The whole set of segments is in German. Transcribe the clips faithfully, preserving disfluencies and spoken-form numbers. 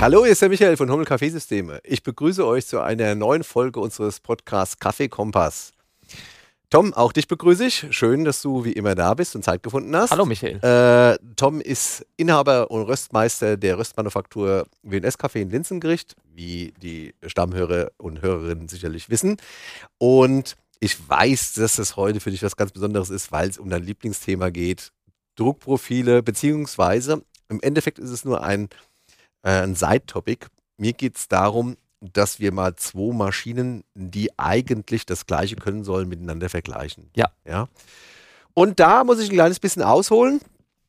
Hallo, hier ist der Michael von Hummel Kaffeesysteme. Ich begrüße euch zu einer neuen Folge unseres Podcasts Kaffee Kompass. Tom, auch dich begrüße ich. Schön, dass du wie immer da bist und Zeit gefunden hast. Hallo Michael. Äh, Tom ist Inhaber und Röstmeister der Röstmanufaktur W und S Kaffee in Linzengericht, wie die Stammhörer und Hörerinnen sicherlich wissen. Und ich weiß, dass das heute für dich was ganz Besonderes ist, weil es um dein Lieblingsthema geht. Druckprofile, beziehungsweise im Endeffekt ist es nur ein ein Side-Topic. Mir geht es darum, dass wir mal zwei Maschinen, die eigentlich das Gleiche können sollen, miteinander vergleichen. Ja. Ja. Und da muss ich ein kleines bisschen ausholen.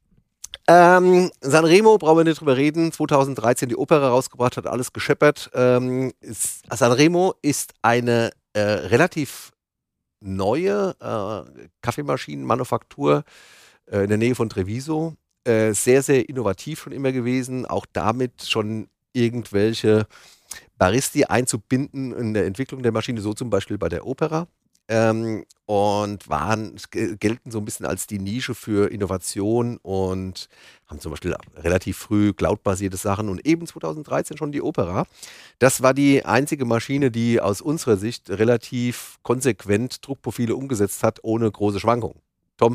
Ähm, Sanremo, brauchen wir nicht drüber reden, zweitausenddreizehn die Opera rausgebracht, hat alles gescheppert. Ähm, ist, Sanremo ist eine äh, relativ neue äh, Kaffeemaschinenmanufaktur äh, in der Nähe von Treviso. Äh, sehr, sehr innovativ schon immer gewesen, auch damit schon irgendwelche Baristi einzubinden in der Entwicklung der Maschine, so zum Beispiel bei der Opera. Ähm, und waren, gelten so ein bisschen als die Nische für Innovation und haben zum Beispiel relativ früh cloud-basierte Sachen und eben zweitausenddreizehn schon die Opera. Das war die einzige Maschine, die aus unserer Sicht relativ konsequent Druckprofile umgesetzt hat, ohne große Schwankungen. Tom?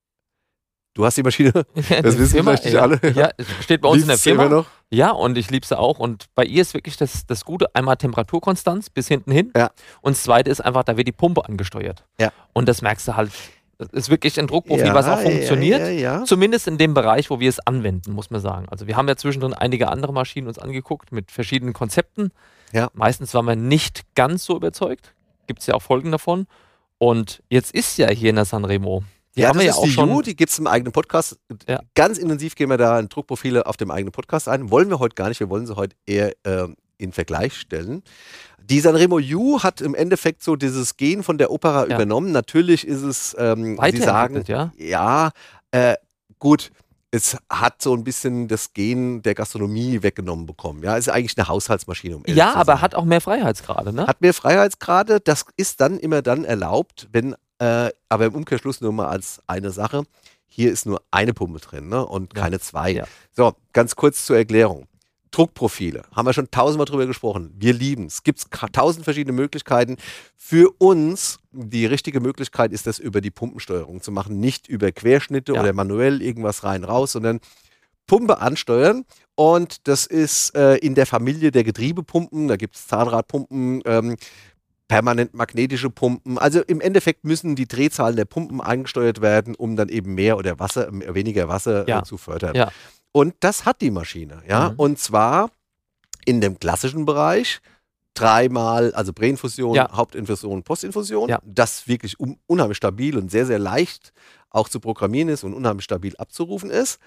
Du hast die Maschine, das wissen Firma, vielleicht nicht ja, alle. Ja, es steht bei uns in der Liebst du immer Firma. noch? Ja, und ich liebe sie auch. Und bei ihr ist wirklich das, das Gute, einmal Temperaturkonstanz bis hinten hin. Ja. Und das Zweite ist einfach, da wird die Pumpe angesteuert. Ja. Und das merkst du halt. Das ist wirklich ein Druckprofil, Ja, was auch ja, funktioniert. ja, ja. Zumindest in dem Bereich, wo wir es anwenden, muss man sagen. Also wir haben ja zwischendrin einige andere Maschinen uns angeguckt mit verschiedenen Konzepten. Ja. Meistens waren wir nicht ganz so überzeugt. Gibt es ja auch Folgen davon. Und jetzt ist ja hier in der Sanremo. Die ja, haben das wir ist ja auch die schon. U, die gibt es im eigenen Podcast. Ja. Ganz intensiv gehen wir da in Druckprofile auf dem eigenen Podcast ein. Wollen wir heute gar nicht, wir wollen sie heute eher äh, in Vergleich stellen. Die Sanremo U hat im Endeffekt so dieses Gen von der Opera Ja. übernommen. Natürlich ist es, ähm, Sie sagen, Weiterentwickelt, ja? ja, äh, gut, es hat so ein bisschen das Gen der Gastronomie weggenommen bekommen. Ja, es ist eigentlich eine Haushaltsmaschine. Um ehrlich Ja, zu aber sein. hat auch mehr Freiheitsgrade, ne? Hat mehr Freiheitsgrade. Das ist dann immer dann erlaubt, wenn, äh, aber im Umkehrschluss nur mal als eine Sache. Hier ist nur eine Pumpe drin, ne? Und Ja. keine zwei. Ja. So, ganz kurz zur Erklärung. Druckprofile, haben wir schon tausendmal drüber gesprochen. Wir lieben es. Es gibt tausend verschiedene Möglichkeiten. Für uns, die richtige Möglichkeit ist das über die Pumpensteuerung zu machen. Nicht über Querschnitte Ja. oder manuell irgendwas rein, raus, sondern Pumpe ansteuern. Und das ist äh, in der Familie der Getriebepumpen. Da gibt es Zahnradpumpen, ähm, permanent magnetische Pumpen. Also im Endeffekt müssen die Drehzahlen der Pumpen eingesteuert werden, um dann eben mehr oder Wasser, äh, weniger Wasser Ja. äh, zu fördern. Ja. Und das hat die Maschine, ja. Mhm. Und zwar in dem klassischen Bereich dreimal, also Präinfusion, Ja. Hauptinfusion, Postinfusion. Ja. Das wirklich un unheimlich stabil und sehr, sehr leicht auch zu programmieren ist und unheimlich stabil abzurufen ist.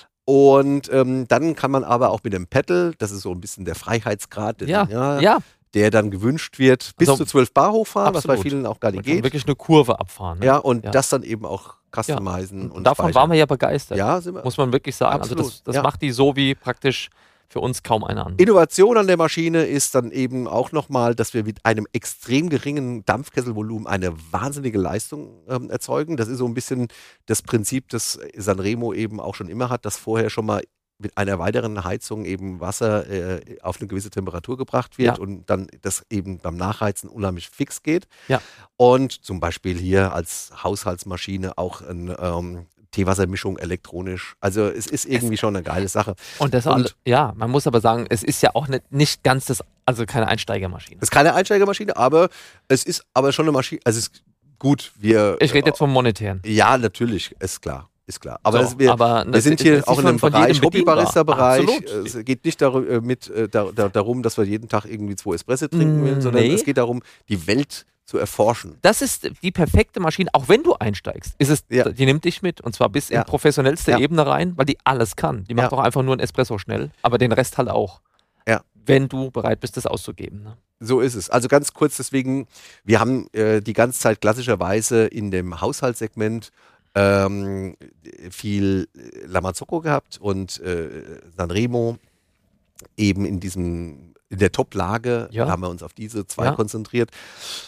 Und ähm, dann kann man aber auch mit dem Pedal, das ist so ein bisschen der Freiheitsgrad, den, Ja. ja, Ja. der dann gewünscht wird, bis Also, zu zwölf Bar hochfahren, was bei absolut. vielen auch gar nicht Man kann geht. wirklich eine Kurve abfahren. Ne? Ja, und Ja. das dann eben auch customizen und Davon speichern. waren wir ja begeistert. Ja, sind wir. Muss man wirklich sagen. Absolut, Also das, das ja. macht die so wie praktisch für uns kaum eine andere. Innovation an der Maschine ist dann eben auch nochmal, dass wir mit einem extrem geringen Dampfkesselvolumen eine wahnsinnige Leistung ähm, erzeugen. Das ist so ein bisschen das Prinzip, das Sanremo eben auch schon immer hat, dass vorher schon mal mit einer weiteren Heizung eben Wasser äh, auf eine gewisse Temperatur gebracht wird Ja. und dann das eben beim Nachheizen unheimlich fix geht. Ja. Und zum Beispiel hier als Haushaltsmaschine auch ein ähm, Teewassermischung elektronisch. Also es ist irgendwie schon eine geile Sache. Und das Und- alle, ja, man muss aber sagen, es ist ja auch nicht, nicht ganz das, also keine Einsteigermaschine. Es ist keine Einsteigermaschine, aber es ist aber schon eine Maschine. Also es ist gut, wir. Ich rede jetzt vom Monetären. Ja, wir, ist klar. Ist klar. Aber, So, das, wir, aber wir das sind ist- hier ist auch in von- einem von Bereich, jedem bedienbar. Hobbybarista-Bereich. Absolut. Es geht nicht darum, äh, mit, äh, da, da, darum, dass wir jeden Tag irgendwie zwei Espresso trinken Mm, wollen, sondern nee. es geht darum, die Welt zu erforschen. Das ist die perfekte Maschine, auch wenn du einsteigst. Ist es, Ja. Die nimmt dich mit und zwar bis Ja. in professionellste Ja. Ebene rein, weil die alles kann. Die macht Ja. doch einfach nur einen Espresso schnell, aber den Rest halt auch. Ja. Wenn du bereit bist, das auszugeben. Ne? So ist es. Also ganz kurz deswegen, wir haben äh, die ganze Zeit klassischerweise in dem Haushaltssegment ähm, viel Lamazocco gehabt und äh, Sanremo eben in diesem in der Top-Lage Ja. haben wir uns auf diese zwei Ja. konzentriert.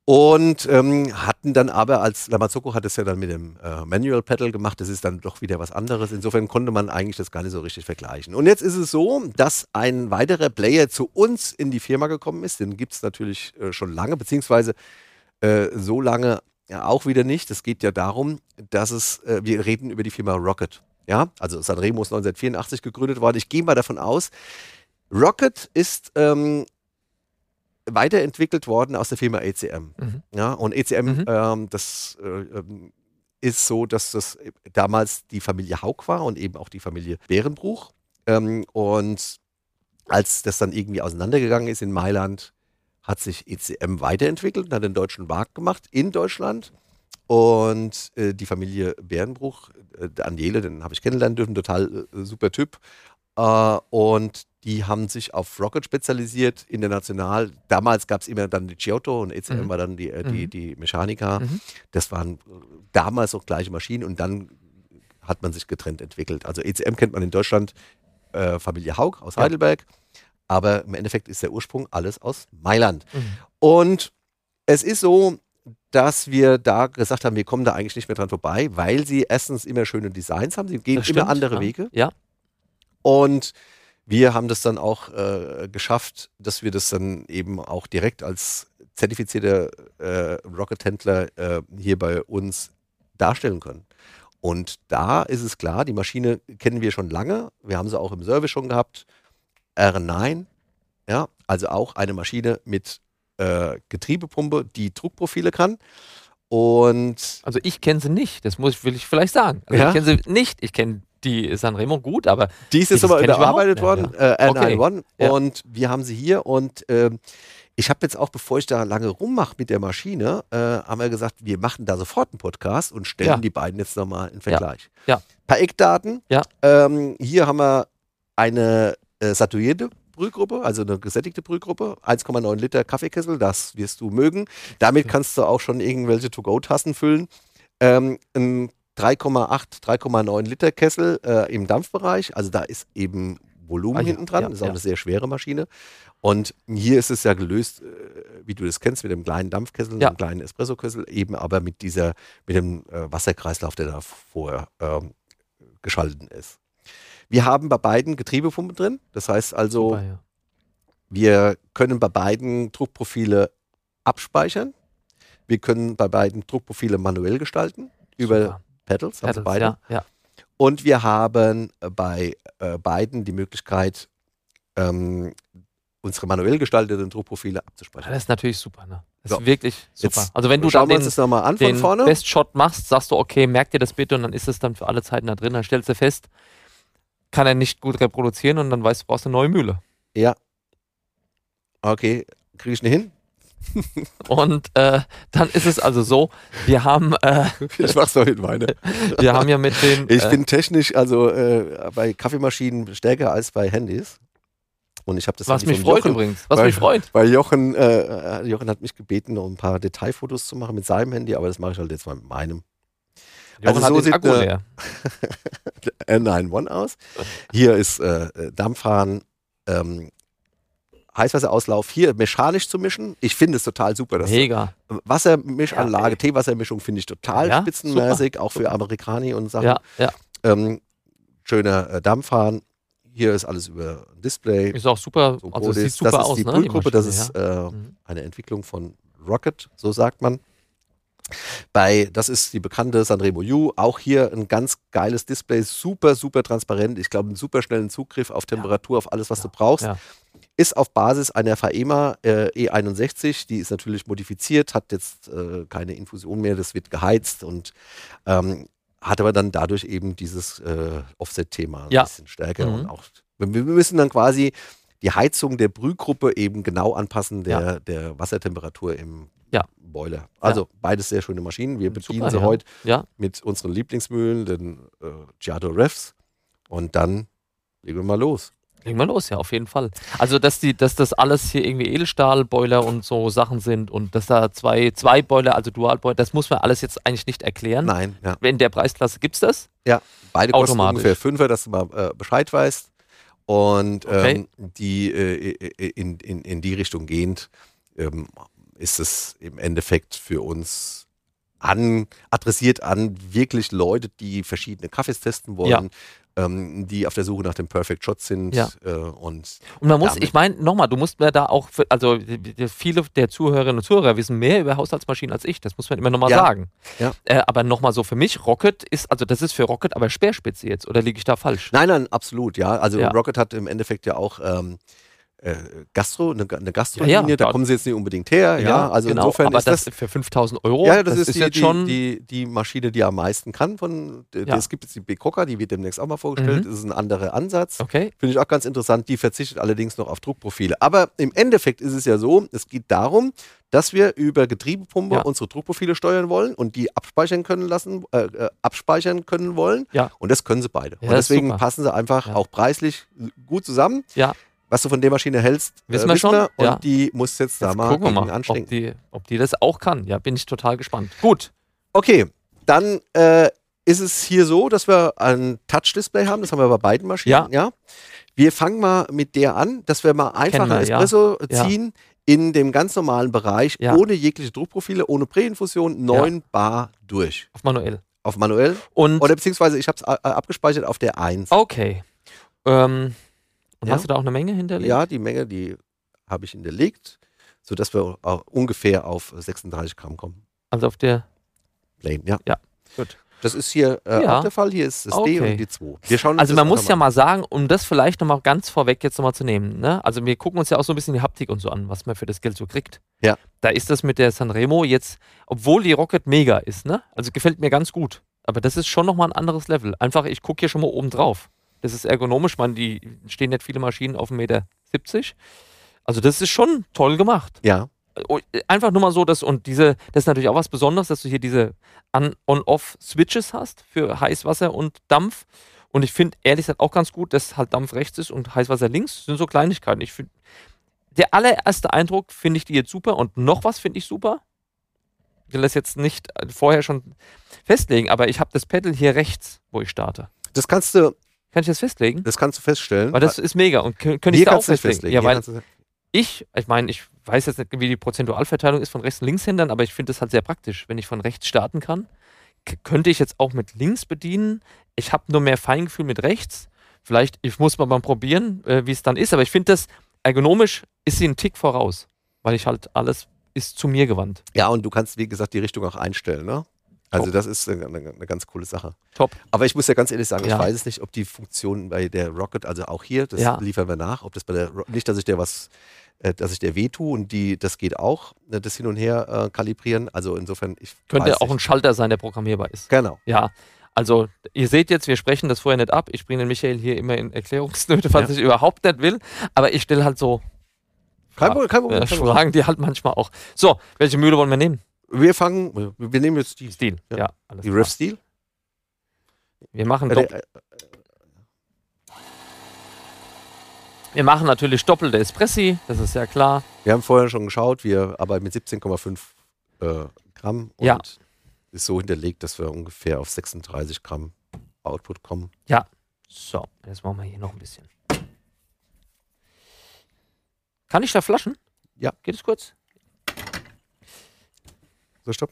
Und ähm, hatten dann aber, als Lamazoko hat es ja dann mit dem äh, Manual Pedal gemacht, das ist dann doch wieder was anderes. Insofern konnte man eigentlich das gar nicht so richtig vergleichen. Und jetzt ist es so, dass ein weiterer Player zu uns in die Firma gekommen ist. Den gibt es natürlich äh, schon lange, beziehungsweise äh, so lange ja, auch wieder nicht. Es geht ja darum, dass es, äh, wir reden über die Firma Rocket. Ja, also Sanremo ist neunzehnhundertvierundachtzig gegründet worden. Ich gehe mal davon aus, Rocket ist ähm, weiterentwickelt worden aus der Firma E C M. Mhm. Ja, und E C M, Mhm. ähm, das äh, ähm, ist so, dass das damals die Familie Haug war und eben auch die Familie Behrenbruch. Ähm, und als das dann irgendwie auseinandergegangen ist in Mailand, hat sich E C M weiterentwickelt und hat den deutschen Markt gemacht in Deutschland. Und äh, die Familie Behrenbruch, äh, Daniele, den habe ich kennenlernen dürfen, total äh, super Typ. Äh, und die haben sich auf Rocket spezialisiert, international. Damals gab es immer dann die Giotto und E C M Mhm. war dann die, äh, die, Mhm. die Mechanica. Mhm. Das waren äh, damals auch gleiche Maschinen und dann hat man sich getrennt entwickelt. Also E C M kennt man in Deutschland, äh, Familie Haug aus Ja. Heidelberg, aber im Endeffekt ist der Ursprung alles aus Mailand. Mhm. Und es ist so, dass wir da gesagt haben, wir kommen da eigentlich nicht mehr dran vorbei, weil sie erstens immer schöne Designs haben, sie gehen Das immer stimmt, andere ja. Wege. Ja. Und wir haben das dann auch äh, geschafft, dass wir das dann eben auch direkt als zertifizierter äh, Rocket-Händler äh, hier bei uns darstellen können. Und da ist es klar, die Maschine kennen wir schon lange. Wir haben sie auch im Service schon gehabt. R neun, ja, also auch eine Maschine mit äh, Getriebepumpe, die Druckprofile kann. Und Also ich kenne sie nicht, das muss ich, will ich vielleicht sagen. Also Ja. ich kenne sie nicht, ich kenne die Sanremo gut, aber die ist jetzt Das aber kenn ich überarbeitet überhaupt worden, nicht, äh, R Okay. neun Ja. und wir haben sie hier und ähm, ich habe jetzt auch, bevor ich da lange rummache mit der Maschine, äh, haben wir gesagt, wir machen da sofort einen Podcast und stellen Ja. die beiden jetzt nochmal in Vergleich. Ja. Ein paar Eckdaten. Ja. Ähm, hier haben wir eine äh, satuierte Brühgruppe, also eine gesättigte Brühgruppe, eins Komma neun Liter Kaffeekessel, das wirst du mögen. Damit kannst du auch schon irgendwelche To-Go-Tassen füllen. Ähm, ein drei Komma acht, drei Komma neun Liter Kessel äh, im Dampfbereich, also da ist eben Volumen Ah, ja, hinten dran, ja, das ist auch ja. eine sehr schwere Maschine. Und hier ist es ja gelöst, äh, wie du das kennst, mit dem kleinen Dampfkessel, Ja. einem kleinen Espressokessel, eben aber mit dieser, mit dem äh, Wasserkreislauf, der da vorher ähm, geschalten ist. Wir haben bei beiden Getriebepumpen drin, das heißt also, Super, ja. wir können bei beiden Druckprofile abspeichern. Wir können bei beiden Druckprofile manuell gestalten über Super. Pedals, also Pedals, beide. ja, ja. Und wir haben äh, bei äh, beiden die Möglichkeit, ähm, unsere manuell gestalteten Druckprofile Ja, abzuspeichern. das ist natürlich super, ne? Das So. ist wirklich super. Jetzt Also wenn du Schauen dann wir den, uns das nochmal an von den vorne. Best Shot machst, sagst du, okay, merk dir das bitte und dann ist es dann für alle Zeiten da drin, dann stellst du fest, kann er nicht gut reproduzieren und dann weißt du, du brauchst eine neue Mühle. Ja. Okay, kriege ich nicht hin? Und äh, dann ist es also so, wir haben, äh, Ich mach's doch mit meine. wir haben ja mit den, Ich äh, bin technisch also äh, bei Kaffeemaschinen stärker als bei Handys. Und ich habe das was Handy mich vom freut Jochen, übrigens, was weil, mich freut. Weil Jochen, äh, Jochen hat mich gebeten, noch ein paar Detailfotos zu machen mit seinem Handy, aber das mache ich halt jetzt mal mit meinem. Jochen also hat so den sieht Akku eine- leer. R neun One aus. Hier ist äh, Dampfhahn, ähm, Heißwasserauslauf, hier mechanisch zu mischen. Ich finde es total super. Das Mega. Wassermischanlage, Ja, ey. Teewassermischung finde ich total Ja, spitzenmäßig, auch für super. Amerikani und Sachen. Ja, ja. Ähm, schöner äh, Dampfhahn. Hier ist alles über Display. Ist auch super, So also groß sieht ist. super das ist aus, die ne? Brühgruppe, das Maschine, ist äh, Mhm. eine Entwicklung von Rocket, so sagt man. Bei, das ist die bekannte Sanremo U, auch hier ein ganz geiles Display, super, super transparent. Ich glaube, einen super schnellen Zugriff auf Temperatur, auf alles, was Ja, du brauchst. ja. Ist auf Basis einer Faema äh, E einundsechzig, die ist natürlich modifiziert, hat jetzt äh, keine Infusion mehr, das wird geheizt und ähm, hat aber dann dadurch eben dieses äh, Offset-Thema ein Ja. bisschen stärker. Mhm. Und auch, wir, wir müssen dann quasi die Heizung der Brühgruppe eben genau anpassen der, Ja. der Wassertemperatur im Ja. Boiler. Also beides sehr schöne Maschinen. Wir bedienen Super, sie ja. heute Ja, mit unseren Lieblingsmühlen, den äh, Giotto Refs. Und dann legen wir mal los. legen wir los, ja, auf jeden Fall. Also, dass, die, dass das alles hier irgendwie Edelstahlboiler und so Sachen sind und dass da zwei, zwei Boiler, also Dualboiler, das muss man alles jetzt eigentlich nicht erklären. Nein, ja. In der Preisklasse gibt es das. Ja, beide kosten Automatisch. ungefähr Fünfer, dass du mal äh, Bescheid weißt. Und Okay. ähm, die äh, in, in, in die Richtung gehend ähm, ist es im Endeffekt für uns an, adressiert an wirklich Leute, die verschiedene Kaffees testen wollen, ja. ähm, die auf der Suche nach dem Perfect Shot sind. Ja. Äh, und, und man muss, ich meine, nochmal, du musst mir da auch, für, also die, viele der Zuhörerinnen und Zuhörer wissen mehr über Haushaltsmaschinen als ich, das muss man immer nochmal ja. sagen. Ja. Äh, aber nochmal so für mich, Rocket ist, also das ist für Rocket aber Speerspitze jetzt, oder liege ich da falsch? Nein, nein, absolut, ja. Also ja. Rocket hat im Endeffekt ja auch ähm, Äh, Gastro, eine, eine Gastrolinie, ja, ja, da kommen sie jetzt nicht unbedingt her. Ja, ja also genau, insofern aber ist das, das für fünftausend Euro. Ja, das, das ist, ist die, jetzt die, schon die, die Maschine, die am meisten kann. Von, ja. Es gibt jetzt die B-Cocker, die wird demnächst auch mal vorgestellt. Mhm. Das ist ein anderer Ansatz. Okay. Finde ich auch ganz interessant. Die verzichtet allerdings noch auf Druckprofile. Aber im Endeffekt ist es ja so, es geht darum, dass wir über Getriebepumpe ja. unsere Druckprofile steuern wollen und die abspeichern können lassen, äh, äh, abspeichern können wollen. Ja. Und das können sie beide. Ja, und deswegen super. passen sie einfach ja. auch preislich gut zusammen. Ja. Was du von der Maschine hältst, wissen äh, wir schon. Wir. Und ja. die muss jetzt, jetzt da mal, gucken wir mal anstecken. Ob die, ob die das auch kann. Ja, bin ich total gespannt. Gut. Okay, dann äh, ist es hier so, dass wir ein Touch-Display haben. Das haben wir bei beiden Maschinen. Ja. ja. Wir fangen mal mit der an, dass wir mal einfach ein Espresso ja. ziehen ja. in dem ganz normalen Bereich, ja. ohne jegliche Druckprofile, ohne Präinfusion, neun ja. Bar durch. Auf manuell. Auf manuell. Und Oder beziehungsweise ich habe es abgespeichert auf der eins. Okay. Ähm. Und ja. hast du da auch eine Menge hinterlegt? Ja, die Menge, die habe ich hinterlegt, sodass wir ungefähr auf sechsunddreißig Gramm kommen. Also auf der Plane, ja. Ja, gut. Das ist hier äh, ja. auch der Fall. Hier ist das okay. D und die zwei. Wir schauen uns also das man muss mal ja mal sagen, um das vielleicht nochmal ganz vorweg jetzt nochmal zu nehmen, ne? Also wir gucken uns ja auch so ein bisschen die Haptik und so an, was man für das Geld so kriegt. Ja. Da ist das mit der Sanremo jetzt, obwohl die Rocket mega ist, ne? Also gefällt mir ganz gut. Aber das ist schon nochmal ein anderes Level. Einfach, ich gucke hier schon mal oben drauf. Das ist ergonomisch, man, die stehen nicht viele Maschinen auf einem Meter siebzig. Also das ist schon toll gemacht. Ja. Einfach nur mal so, dass, und diese, das ist natürlich auch was Besonderes, dass du hier diese On-Off-Switches hast für Heißwasser und Dampf. Und ich finde ehrlich gesagt auch ganz gut, dass halt Dampf rechts ist und Heißwasser links. Das sind so Kleinigkeiten. Ich find, der allererste Eindruck finde ich die jetzt super und noch was finde ich super. Ich will das jetzt nicht vorher schon festlegen, aber ich habe das Pedal hier rechts, wo ich starte. Das kannst du Kann ich das festlegen? Das kannst du feststellen. Weil das ist mega. Und können ich da auch festlegen? festlegen? Ja, weil ich, ich meine, ich weiß jetzt nicht, wie die Prozentualverteilung ist von Rechts- und Linkshändern, aber ich finde das halt sehr praktisch. Wenn ich von rechts starten kann, k- könnte ich jetzt auch mit links bedienen. Ich habe nur mehr Feingefühl mit rechts. Vielleicht, ich muss mal mal probieren, äh, wie es dann ist. Aber ich finde das, ergonomisch ist sie einen Tick voraus. Weil ich halt alles ist zu mir gewandt. Ja, und du kannst, wie gesagt, die Richtung auch einstellen, ne? Also Top. das ist eine, eine, eine ganz coole Sache. Top. Aber ich muss ja ganz ehrlich sagen, Ja. ich weiß es nicht, ob die Funktion bei der Rocket, also auch hier, das Ja. liefern wir nach, ob das bei der Ro- nicht, dass ich der was, äh, dass ich der weh tue und die, das geht auch, äh, das hin und her äh, kalibrieren. Also insofern, ich Könnte weiß auch ein nicht. Schalter sein, der programmierbar ist. Genau. Ja, also ihr seht jetzt, wir sprechen das vorher nicht ab. Ich bringe den Michael hier immer in Erklärungsnöte, falls Ja. ich überhaupt nicht will. Aber ich stelle halt so Kein Problem, kein Problem. äh, kein Problem. Fragen, die halt manchmal auch. So, welche Mühle wollen wir nehmen? Wir fangen, wir wir nehmen jetzt die, Stil. Ja, Ja. alles die klar. Riff Steel. Wir machen, Äh, dopp der, äh, wir machen natürlich doppelte Espressi, das ist ja klar. wir haben vorher schon geschaut, wir arbeiten mit siebzehn Komma fünf äh, Gramm und Ja. ist so hinterlegt, dass wir ungefähr auf sechsunddreißig Gramm Output kommen. So, jetzt machen wir hier noch ein bisschen. Kann ich da flaschen? Ja. Geht es kurz? So, stopp.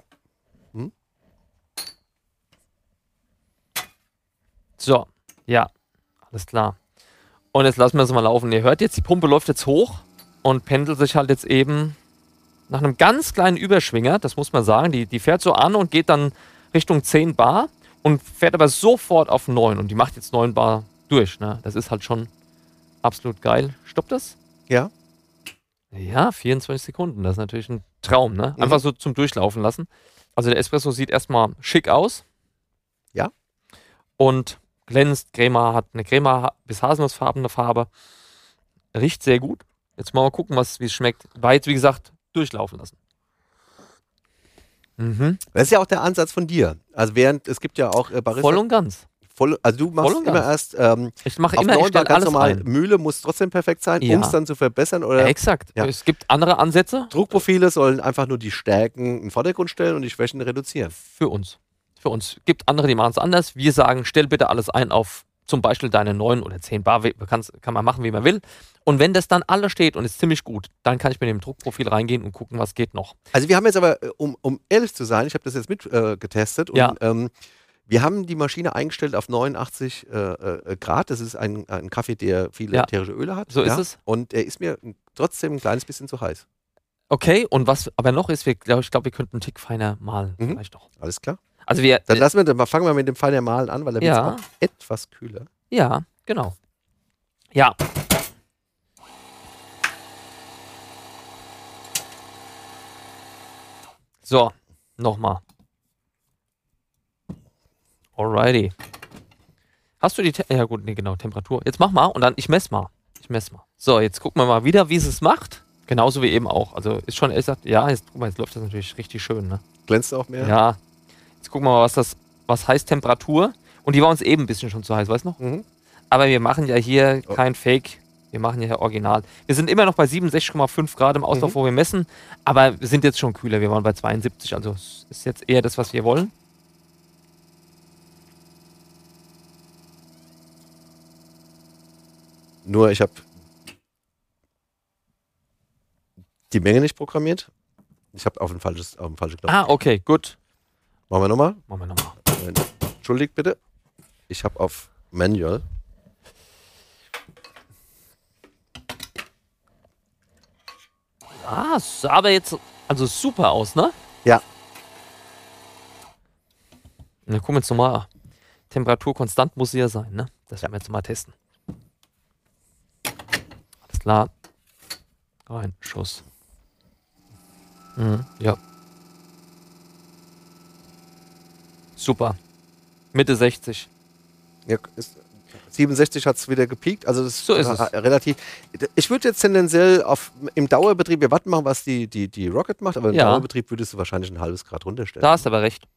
So, ja, alles klar. Und jetzt lassen wir es mal laufen. Ihr hört jetzt, die Pumpe läuft jetzt hoch und pendelt sich halt jetzt eben nach einem ganz kleinen Überschwinger, das muss man sagen. Die, die fährt so an und geht dann Richtung zehn Bar und fährt aber sofort auf neun. Und die macht jetzt neun Bar durch. Ne? Das ist halt schon absolut geil. Stoppt das? Ja. Ja, vierundzwanzig Sekunden. Das ist natürlich ein Traum. Ne? Mhm. Einfach so zum Durchlaufen lassen. Also der Espresso sieht erstmal schick aus. Ja. Und glänzt, Crema, hat eine Crema bis haselnussfarbene Farbe. Riecht sehr gut. Jetzt mal, mal gucken, was, wie es schmeckt. War jetzt, wie gesagt, durchlaufen lassen. Mhm. Das ist ja auch der Ansatz von dir. Also während, es gibt ja auch äh, Barista. Voll und ganz. voll, also du machst Voll und immer ganz. erst ähm, Ich mache auf immer, ich neun Bar stelle ganz alles normal. ein. Mühle muss trotzdem perfekt sein, Ja. um es dann zu verbessern. Ja, Oder exakt. Ja. Es gibt andere Ansätze Druckprofile sollen einfach nur die Stärken in den Vordergrund stellen und die Schwächen reduzieren. für uns. Für uns. Gibt andere, die machen es anders. Wir sagen, stell bitte alles ein auf zum Beispiel deine neun oder zehn Bar. Kann's, kann man machen, wie man will. Und wenn das dann alles steht und ist ziemlich gut, dann kann ich mit dem Druckprofil reingehen und gucken, was geht noch. Also wir haben jetzt aber, um, um ehrlich zu sein, ich habe das jetzt mit äh, getestet und Ja. ähm, wir haben die Maschine eingestellt auf neunundachtzig äh, äh, Grad. Das ist ein, ein Kaffee, der viele Ja. ätherische Öle hat. So ist ja? es. Und er ist mir trotzdem ein kleines bisschen zu heiß. Okay, und was aber noch ist, wir, glaub, ich glaube, wir könnten einen Tick feiner malen. Mhm. Vielleicht doch. Alles klar. Also wir. Dann lassen wir, dann fangen wir mit dem feinen Malen an, weil er Ja. wird auch etwas kühler. Ja, genau. Ja. So, nochmal. Alrighty. Hast du die, Te ja gut, nee, genau, Temperatur. Jetzt mach mal und dann, ich mess mal. Ich mess mal. So, jetzt gucken wir mal wieder, wie es es macht. Genauso wie eben auch. Also ist schon, ehrlich gesagt, ja, jetzt, guck mal, jetzt läuft das natürlich richtig schön, ne? Glänzt auch mehr? Ja. Jetzt gucken wir mal, was das, was heißt Temperatur. Und die war uns eben ein bisschen schon zu heiß, weißt du noch? Mhm. Aber wir machen ja hier kein Fake. Wir machen ja hier Original. Wir sind immer noch bei siebenundsechzig Komma fünf Grad im Auslauf, Mhm. wo wir messen. Aber wir sind jetzt schon kühler. Wir waren bei zweiundsiebzig. Also es ist jetzt eher das, was wir wollen. Nur ich habe die Menge nicht programmiert. Ich habe auf ein falsches, auf ein falsches Knopf. Ah, okay, gut. Machen wir nochmal. Machen wir nochmal. Entschuldigt bitte. Ich habe auf Manual. Ah, es sah aber jetzt also super aus, ne? Ja. Na, gucken wir jetzt nochmal. Temperatur konstant muss sie ja sein, ne? Das werden wir jetzt mal testen. Alles klar. Rein, Schuss. Mhm, ja. Super. Mitte sechzig. Ja, ist, siebenundsechzig hat es wieder gepiekt. Also das So ist es. äh, relativ. Ich würde jetzt tendenziell auf, im Dauerbetrieb, wir warten machen, was die, die, die Rocket macht, aber im Ja. Dauerbetrieb würdest du wahrscheinlich ein halbes Grad runterstellen. Da hast du aber recht.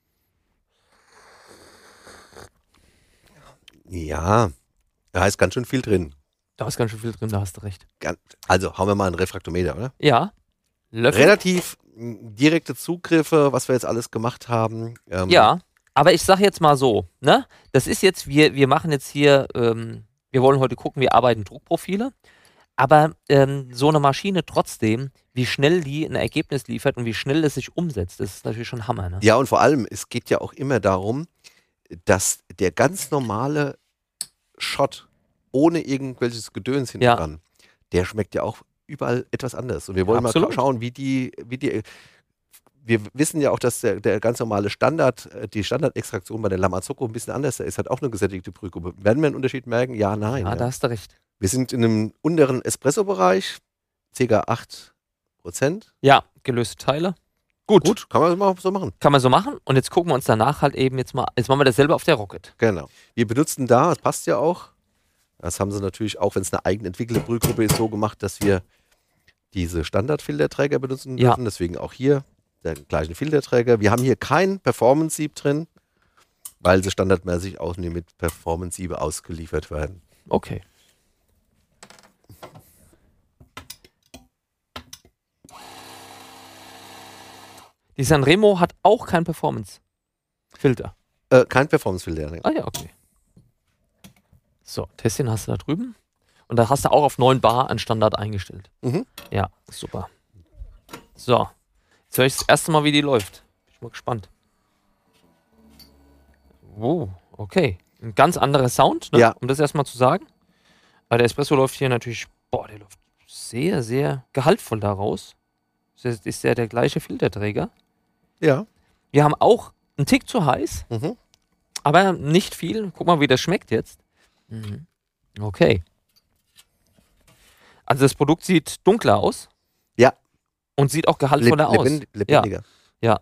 Ja, da ist ganz schön viel drin. Da ist ganz schön viel drin, da hast du recht. Gan- Also hauen wir mal einen Refraktometer, oder? Ja. Löffel. Relativ mh, direkte Zugriffe, was wir jetzt alles gemacht haben. Ähm, Ja, aber ich sag jetzt mal so, ne? Das ist jetzt, wir, wir machen jetzt hier, ähm, wir wollen heute gucken, wir arbeiten Druckprofile, aber ähm, so eine Maschine trotzdem, wie schnell die ein Ergebnis liefert und wie schnell es sich umsetzt, das ist natürlich schon Hammer, ne? Ja, und vor allem, es geht ja auch immer darum, dass der ganz normale Shot ohne irgendwelches Gedöns hinten Ja. dran, der schmeckt ja auch überall etwas anders. Und wir wollen Absolut. mal schauen, wie die, wie die, wir wissen ja auch, dass der, der ganz normale Standard, äh, die Standardextraktion bei der Lamazocco ein bisschen anders ist, hat auch eine gesättigte Brühgruppe. Werden wir einen Unterschied merken? Ja, nein. Ja, ja. da hast du recht. Wir sind in einem unteren Espresso-Bereich, ca. acht Prozent. Ja, gelöste Teile. Gut, Gut, kann man mal so machen. kann man so machen und jetzt gucken wir uns danach halt eben jetzt mal, jetzt machen wir dasselbe auf der Rocket. Genau. Wir benutzen da, das passt ja auch, das haben sie natürlich auch, wenn es eine eigenentwickelte Brühgruppe ist, so gemacht, dass wir diese Standardfilterträger benutzen Ja. dürfen. Deswegen auch hier der gleichen Filterträger. Wir haben hier kein Performance-Sieb drin, weil sie standardmäßig auch nur mit Performance-Siebe ausgeliefert werden. Okay. Die Sanremo hat auch keinen Performance-Filter. Äh, kein Performance-Filter. Ne? Ah ja, okay. So, Tässchen hast du da drüben. Und da hast du auch auf neun Bar an Standard eingestellt. Mhm. Ja, super. So, jetzt höre ich das erste Mal, wie die läuft. Bin ich mal gespannt. Wow, okay. Ein ganz anderer Sound, ne? Ja. Um das erstmal zu sagen. Aber der Espresso läuft hier natürlich, boah, der läuft sehr, sehr gehaltvoll da raus. Das ist ja der gleiche Filterträger. Ja. Wir haben auch einen Tick zu heiß, Mhm. aber nicht viel. Guck mal, wie das schmeckt jetzt. Mhm. Okay. Also das Produkt sieht dunkler aus. Ja. Und sieht auch Leb gehaltvoller aus. lebend lebendiger. Ja.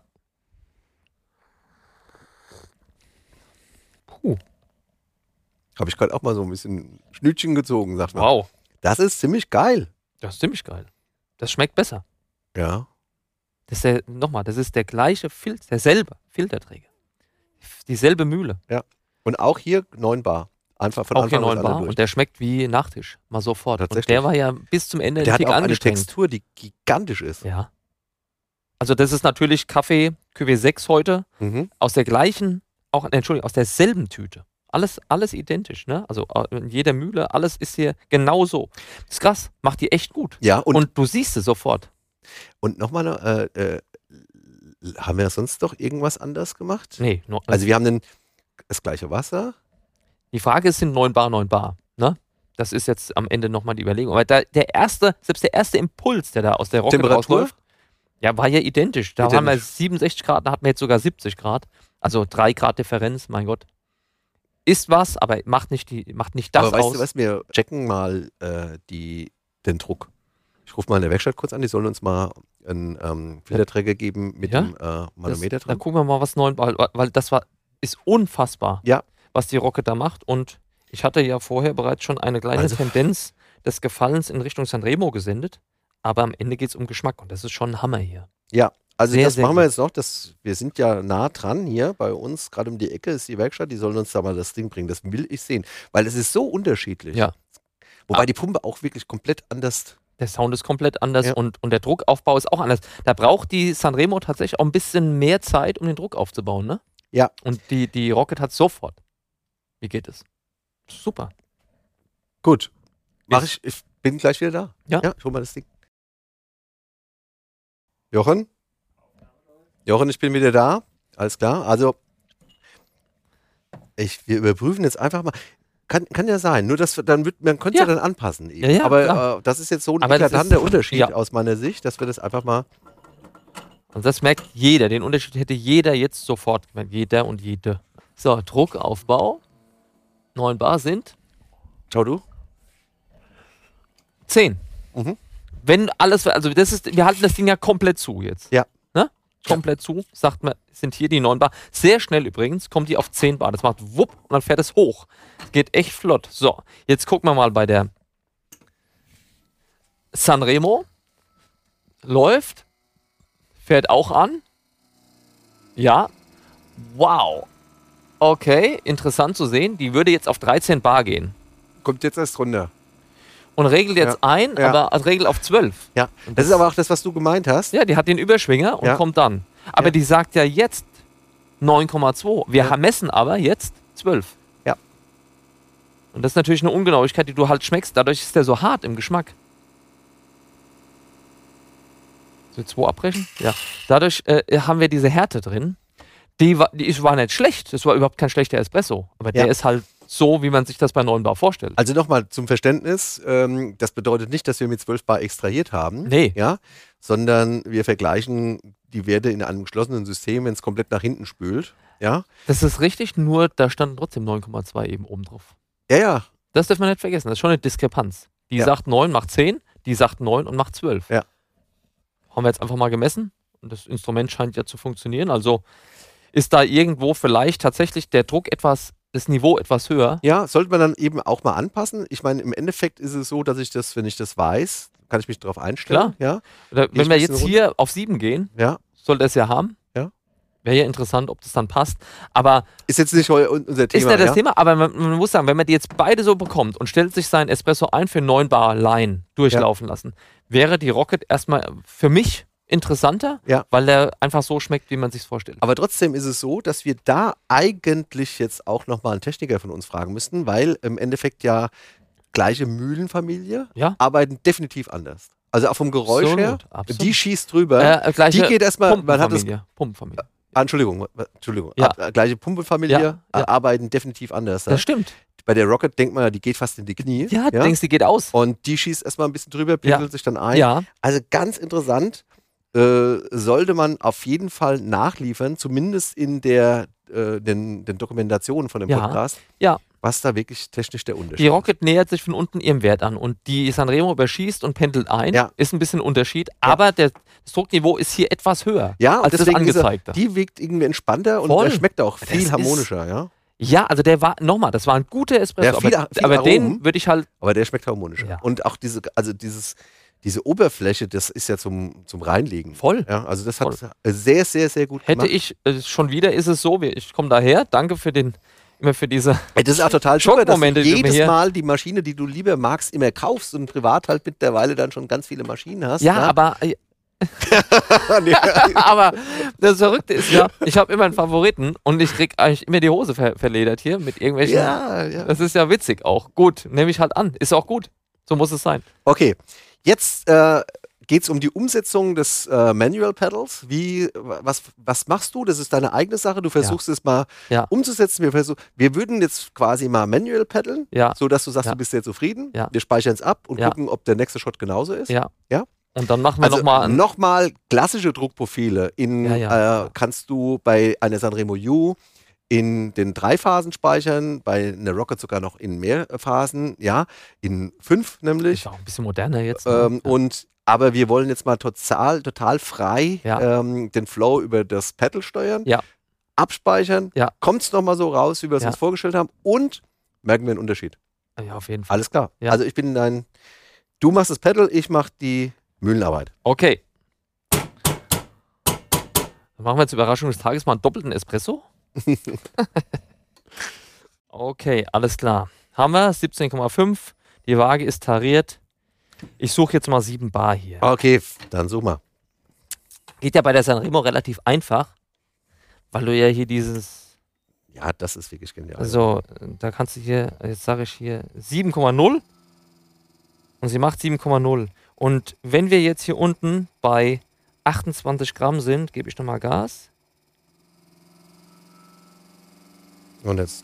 Puh. Habe ich gerade auch mal so ein bisschen Schnütchen gezogen, sagt man. Wow. Das ist ziemlich geil. Das ist ziemlich geil. Das schmeckt besser. Ja. Das ist der, nochmal, das ist der gleiche Filter, derselbe Filterträger. Dieselbe Mühle. Und auch hier neun Bar. Einfach von Auch Anfang hier bis neun Ende Bar. durch. Und der schmeckt wie Nachtisch. Mal sofort. Und Tatsächlich. der war ja bis zum Ende Der ein hat Tick auch eine angestrengt. Textur, die gigantisch ist. Ja. Also das ist natürlich Kaffee Q W sechs heute Mhm. aus der gleichen, auch, nee, Entschuldigung, aus derselben Tüte. Alles, alles identisch, ne? Also äh, in jeder Mühle, alles ist hier genauso. Das ist krass, macht die echt gut. Ja, und, Und du siehst es sofort. und nochmal, äh, äh, haben wir sonst doch irgendwas anders gemacht? Nee, no, Also wir haben den, das gleiche Wasser. die Frage ist, sind neun Bar, neun Bar, ne? Das ist jetzt am Ende nochmal die Überlegung. Aber da, der erste, selbst der erste Impuls, der da aus der Rocket Temperatur? rausläuft, ja, war ja identisch. Da Identisch. haben wir siebenundsechzig Grad, da hatten wir jetzt sogar siebzig Grad. Also drei Grad Differenz, mein Gott. Ist was, aber macht nicht, die, macht nicht das Aber weißt aus. du was, wir checken mal äh, die, den Druck. Ich rufe mal in der Werkstatt kurz an, die sollen uns mal einen ähm, Filterträger geben mit Ja? dem äh, Manometer das, dran. Dann gucken wir mal, was neun Bar, weil das war, ist unfassbar, Ja. was die Rocket da macht. Und ich hatte ja vorher bereits schon eine kleine Also- Tendenz des Gefallens in Richtung Sanremo gesendet. Aber am Ende geht es um Geschmack und das ist schon ein Hammer hier. Ja, also Sehr, das sehr machen wir gut. jetzt noch. Das, wir sind ja nah dran hier bei uns, gerade um die Ecke ist die Werkstatt, die sollen uns da mal das Ding bringen. Das will ich sehen, weil es ist so unterschiedlich. Ja. Wobei Ah. die Pumpe auch wirklich komplett anders. Der Sound ist komplett anders Ja. und, und der Druckaufbau ist auch anders. Da braucht die Sanremo tatsächlich auch ein bisschen mehr Zeit, um den Druck aufzubauen, ne? Ja. Und die, die Rocket hat sofort. Wie geht es? Super. Gut. Mach Ist- ich, ich bin gleich wieder da. Ja. Ja, schon mal das Ding. Jochen? Jochen, ich bin wieder da. Alles klar. Also, ich, wir überprüfen jetzt einfach mal. Kann, kann ja sein, nur dass wir, dann wird, man könnte es Ja. ja dann anpassen. Eben. Ja, ja, Aber klar. äh, das ist jetzt so ein Aber das eklatanter ist- Unterschied ja. aus meiner Sicht, dass wir das einfach mal. Und das merkt jeder. Den Unterschied hätte jeder jetzt sofort gemerkt. Jeder und jede. So, Druckaufbau. neun Bar sind Schau du. zehn. Mhm. Wenn alles, also das ist, wir halten das Ding ja komplett zu jetzt. Ja. Ne? Komplett zu, sagt man, sind hier die neun Bar. Sehr schnell übrigens, kommt die auf zehn Bar. Das macht wupp und dann fährt es hoch. Das geht echt flott. So, jetzt gucken wir mal bei der Sanremo. Läuft. Fährt auch an. Ja. Wow. Okay, interessant zu sehen. Die würde jetzt auf dreizehn Bar gehen. Kommt jetzt erst runter. Und regelt jetzt Ja. ein, Ja. aber regelt auf zwölf. Ja. Und Das ist aber auch das, was du gemeint hast. Ja, die hat den Überschwinger und Ja. kommt dann. Aber Ja. die sagt ja jetzt neun Komma zwei. Wir Ja. messen aber jetzt zwölf. Ja. Und das ist natürlich eine Ungenauigkeit, die du halt schmeckst. Dadurch ist der so hart im Geschmack. So, zwei abbrechen? Ja. Dadurch äh, haben wir diese Härte drin. Die war, die ist- war nicht schlecht. Das war überhaupt kein schlechter Espresso. Aber der Ja. ist halt so, wie man sich das bei neun Bar vorstellt. Also nochmal zum Verständnis, ähm, das bedeutet nicht, dass wir mit zwölf Bar extrahiert haben, Nee. ja, sondern wir vergleichen die Werte in einem geschlossenen System, wenn es komplett nach hinten spült. Ja, Das ist richtig, nur da standen trotzdem neun Komma zwei eben oben drauf. ja, ja. Das darf man nicht vergessen. Das ist schon eine Diskrepanz. Die Ja. sagt neun, macht zehn, die sagt neun und macht zwölf. Ja. Haben wir jetzt einfach mal gemessen und das Instrument scheint ja zu funktionieren. Also ist da irgendwo vielleicht tatsächlich der Druck etwas, das Niveau etwas höher. Ja, sollte man dann eben auch mal anpassen. Ich meine, im Endeffekt ist es so, dass ich das, wenn ich das weiß, kann ich mich darauf einstellen. Ja, Oder ich wenn wir ein jetzt bisschen hier auf sieben gehen, ja. soll das ja haben. Ja. Wäre ja interessant, ob das dann passt. Aber Ist jetzt nicht heu- unser Thema. ist nicht das ja? Thema, aber man, man muss sagen, wenn man die jetzt beide so bekommt und stellt sich sein Espresso ein für neun Bar Line durchlaufen lassen, wäre die Rocket erstmal für mich interessanter, Ja. weil der einfach so schmeckt, wie man sich vorstellt. Aber trotzdem ist es so, dass wir da eigentlich jetzt auch nochmal einen Techniker von uns fragen müssten, weil im Endeffekt ja gleiche Mühlenfamilie Ja. arbeiten definitiv anders. Also auch vom Geräusch Absolut, her, absolut. die schießt drüber. Äh, gleiche die geht erstmal, man hat das, Pumpenfamilie. Pumpenfamilie. ah, Entschuldigung, Entschuldigung, Ja. ab, äh, gleiche Pumpenfamilie, Ja, äh, ja. arbeiten definitiv anders. Das stimmt. Bei der Rocket denkt man, die geht fast in die Knie. Ja, du denkst, die geht aus. Und die schießt erstmal ein bisschen drüber, pinkelt sich dann ein. Ja, Also ganz interessant, äh, sollte man auf jeden Fall nachliefern, zumindest in der äh, den, den Dokumentationen von dem Ja. Podcast, ja. was da wirklich technisch der Unterschied Die Rocket nähert sich von unten ihrem Wert an und die Sanremo überschießt und pendelt ein. Ja. Ist ein bisschen Unterschied, aber der, das Druckniveau ist hier etwas höher Ja, und als das deswegen ist er, angezeigte. die wirkt irgendwie entspannter und Voll. der schmeckt auch Das viel ist- harmonischer, ja. Ja, also der war, nochmal, das war ein guter Espresso, Ja, viel- aber, viel aber den Aromen. würde ich halt, Aber der schmeckt harmonischer. Ja. Und auch diese, also dieses, diese Oberfläche, das ist ja zum, zum Reinlegen. voll. Ja, also das hat sehr, sehr, sehr gut Hätte gemacht. ich, äh, schon wieder ist es so, wie- ich komme daher, danke für den, immer für diese, Ey, das ist auch total super, dass du Schockmomente, die du mir jedes hier- Mal die Maschine, die du lieber magst, immer kaufst und privat halt mittlerweile dann schon ganz viele Maschinen hast. ja, aber, äh, Aber das Verrückte ist ja, ich habe immer einen Favoriten und ich krieg eigentlich immer die Hose ver verledert hier mit irgendwelchen. Ja, ja. Das ist ja witzig auch. Gut, nehme ich halt an. Ist auch gut. So muss es sein. Okay, jetzt äh, geht es um die Umsetzung des äh, Manual Pedals. Wie, was, was machst du? Das ist deine eigene Sache. Du versuchst es mal Ja. umzusetzen. Wir, versuch, wir würden jetzt quasi mal Manual pedalen, Ja. sodass du sagst, Ja. du bist sehr zufrieden. Ja. Wir speichern es ab und Ja. gucken, ob der nächste Shot genauso ist. Ja. Ja? Und dann machen wir Also nochmal an. nochmal klassische Druckprofile in, Ja, ja. Äh, kannst du bei einer Sanremo U in den drei Phasen speichern, bei einer Rocket sogar noch in mehr Phasen, ja, in fünf nämlich. Ist auch ein bisschen moderner jetzt. Ne? Ähm, Ja. und, aber wir wollen jetzt mal total, total frei Ja. ähm, den Flow über das Pedal steuern, Ja. abspeichern, Ja. kommt es nochmal so raus, wie wir es Ja. uns vorgestellt haben und merken wir einen Unterschied. Ja, auf jeden Fall. Alles klar. Ja. Also ich bin dein, du machst das Pedal, ich mach die Mühlenarbeit. Okay. Dann machen wir jetzt Überraschung des Tages mal einen doppelten Espresso. Okay, alles klar. Haben wir siebzehn Komma fünf. Die Waage ist tariert. Ich suche jetzt mal sieben Bar hier. Okay, dann such mal. Geht ja bei der Sanremo relativ einfach, weil du ja hier dieses, Ja, das ist wirklich genial. also da kannst du hier, jetzt sage ich hier sieben Komma null und sie macht sieben Komma null. Und wenn wir jetzt hier unten bei achtundzwanzig Gramm sind, gebe ich nochmal Gas. Und jetzt.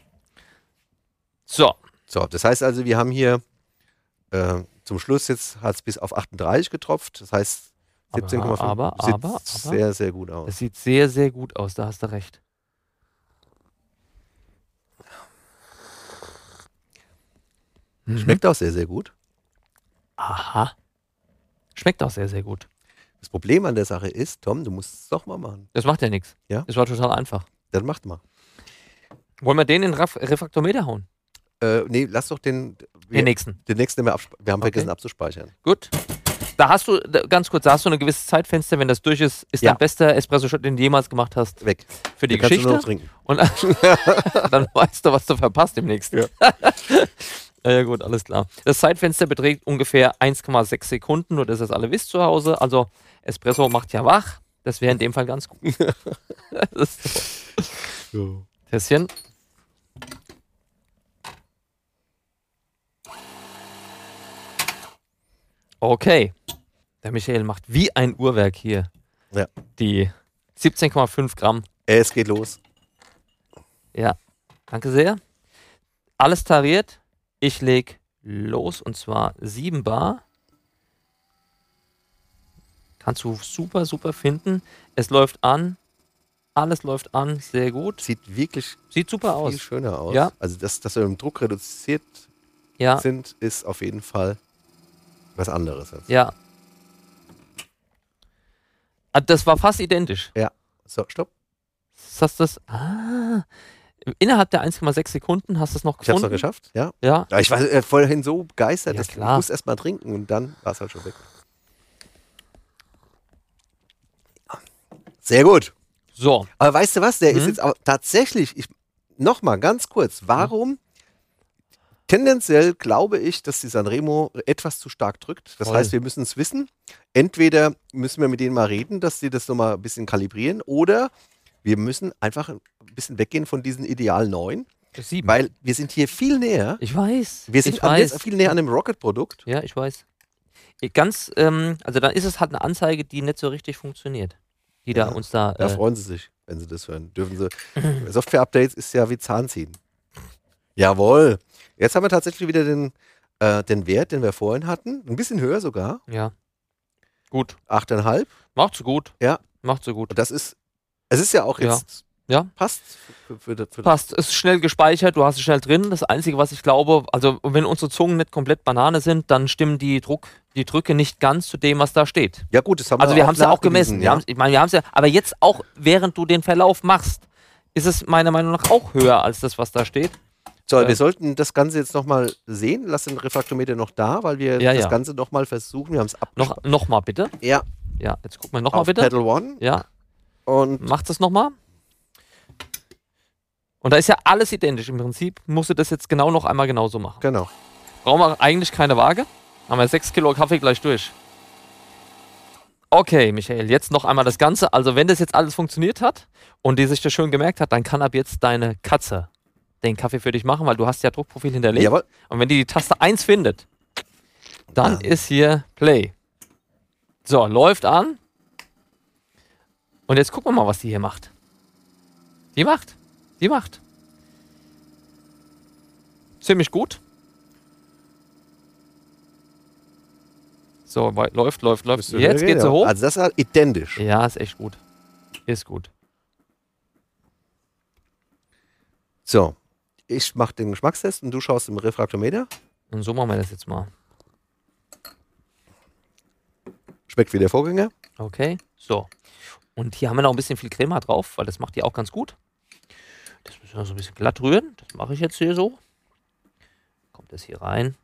So, So, das heißt also, wir haben hier äh, zum Schluss jetzt hat es bis auf achtunddreißig getropft. Das heißt, siebzehn Komma fünf aber, sieht aber, aber, sehr, sehr gut aus. es sieht sehr, sehr gut aus, da hast du recht. Mhm. Schmeckt auch sehr, sehr gut. Aha. Schmeckt auch sehr, sehr gut. Das Problem an der Sache ist, Tom, du musst es doch mal machen. Das macht ja nichts. Ja? Das war total einfach. Dann macht mal. Wollen wir den in den Ref- Refraktometer hauen? Äh, nee, lass doch den, Den nächsten. den nächsten wir, abspe- wir haben Okay. vergessen abzuspeichern. Gut. Da hast du, da- ganz kurz, da hast du ein gewisses Zeitfenster, wenn das durch ist, ist Ja. dein bester Espresso-Shot, den du jemals gemacht hast, Weg. für die Den kannst du nur noch Geschichte. trinken. Und dann weißt du, was du verpasst demnächst. Ja. Ja, ja, gut, alles klar. Das Zeitfenster beträgt ungefähr eins Komma sechs Sekunden, nur dass ihr das alle wisst zu Hause. Also Espresso macht ja wach. Das wäre in dem Fall ganz gut. Das ist so. Tässchen. Okay. Der Michael macht wie ein Uhrwerk hier. Ja. Die siebzehn Komma fünf Gramm. Es geht los. Ja, danke sehr. Alles tariert. Ich leg los und zwar sieben Bar. Kannst du super, super finden. Es läuft an. Alles läuft an. Sehr gut. Sieht wirklich Sieht super viel aus. schöner aus. Ja. Also, dass, dass wir im Druck reduziert Ja, sind, ist auf jeden Fall was anderes. Jetzt. ja. Ah, das war fast identisch. So, stopp. Hast das? Ah. Innerhalb der eins Komma sechs Sekunden hast du es noch Ich hab's noch gefunden. geschafft, ja. Ja. Ja, ich war äh, vorhin so begeistert, Ja, dass klar. ich musste erst mal trinken und dann war es halt schon weg. Sehr gut. So. Aber weißt du was, der ist Mhm. jetzt auch tatsächlich, ich, noch mal ganz kurz, warum? Tendenziell glaube ich, dass die Sanremo etwas zu stark drückt. Das Voll. heißt, wir müssen es wissen. Entweder müssen wir mit denen mal reden, dass sie das nochmal ein bisschen kalibrieren, oder wir müssen einfach ein bisschen weggehen von diesen Ideal neun, Sieben. weil wir sind hier viel näher. Ich weiß. Wir sind ich an, weiß. jetzt viel näher an dem Rocket-Produkt. Ja, ich weiß. Eh, Ganz, ähm, also dann ist es halt eine Anzeige, die nicht so richtig funktioniert. Die da Ja, uns da. Da Äh, freuen sie sich, wenn sie das hören. Dürfen sie. Software-Updates ist ja wie Zahnziehen. Jawohl. Jetzt haben wir tatsächlich wieder den, äh, den Wert, den wir vorhin hatten. Ein bisschen höher sogar. ja. Gut. acht Komma fünf. Macht so gut. Ja. Macht so gut. Und das ist, es ist ja auch Ja. jetzt, Ja. passt für, für, für, für Passt. Ist schnell gespeichert, du hast es schnell drin. Das Einzige, was ich glaube, also wenn unsere Zungen nicht komplett Banane sind, dann stimmen die Druck, die Drücke nicht ganz zu dem, was da steht. Ja gut, das haben Also wir wir haben es ja auch nachgewiesen, gemessen. Wir haben's- ich meine, wir haben es ja, aber jetzt auch, während du den Verlauf machst, ist es meiner Meinung nach auch höher als das, was da steht. So, äh, wir sollten das Ganze jetzt nochmal sehen. Lass den Refraktometer noch da, weil wir Ja, das ja. Ganze nochmal versuchen. Wir haben es ab. Noch, noch mal bitte. Ja, Ja, jetzt guck mal noch mal auf bitte. Pedal One. Ja, Und macht es noch mal. Und da ist ja alles identisch. Im Prinzip musst du das jetzt genau noch einmal genauso machen. genau. Brauchen wir eigentlich keine Waage. Haben wir sechs Kilo Kaffee gleich durch. Okay, Michael, jetzt noch einmal das Ganze. Also wenn das jetzt alles funktioniert hat und die sich das schön gemerkt hat, dann kann ab jetzt deine Katze den Kaffee für dich machen, weil du hast ja Druckprofil hinterlegt. Jawohl. Und wenn die die Taste eins findet, dann Ja. ist hier Play. So, läuft an. Und jetzt gucken wir mal, was die hier macht. Die macht. Die macht. Ziemlich gut. So, wei- läuft, läuft, läuft. Müsste Jetzt gehen, geht sie ja. hoch. Also das ist halt identisch. Ja, ist echt gut. Ist gut. So, ich mache den Geschmackstest und du schaust im Refraktometer. Und so machen wir das jetzt mal. Schmeckt wie der Vorgänger. Okay, so. Und hier haben wir noch ein bisschen viel Crema drauf, weil das macht die auch ganz gut. Das müssen wir so ein bisschen glatt rühren. Das mache ich jetzt hier so. Kommt das hier rein.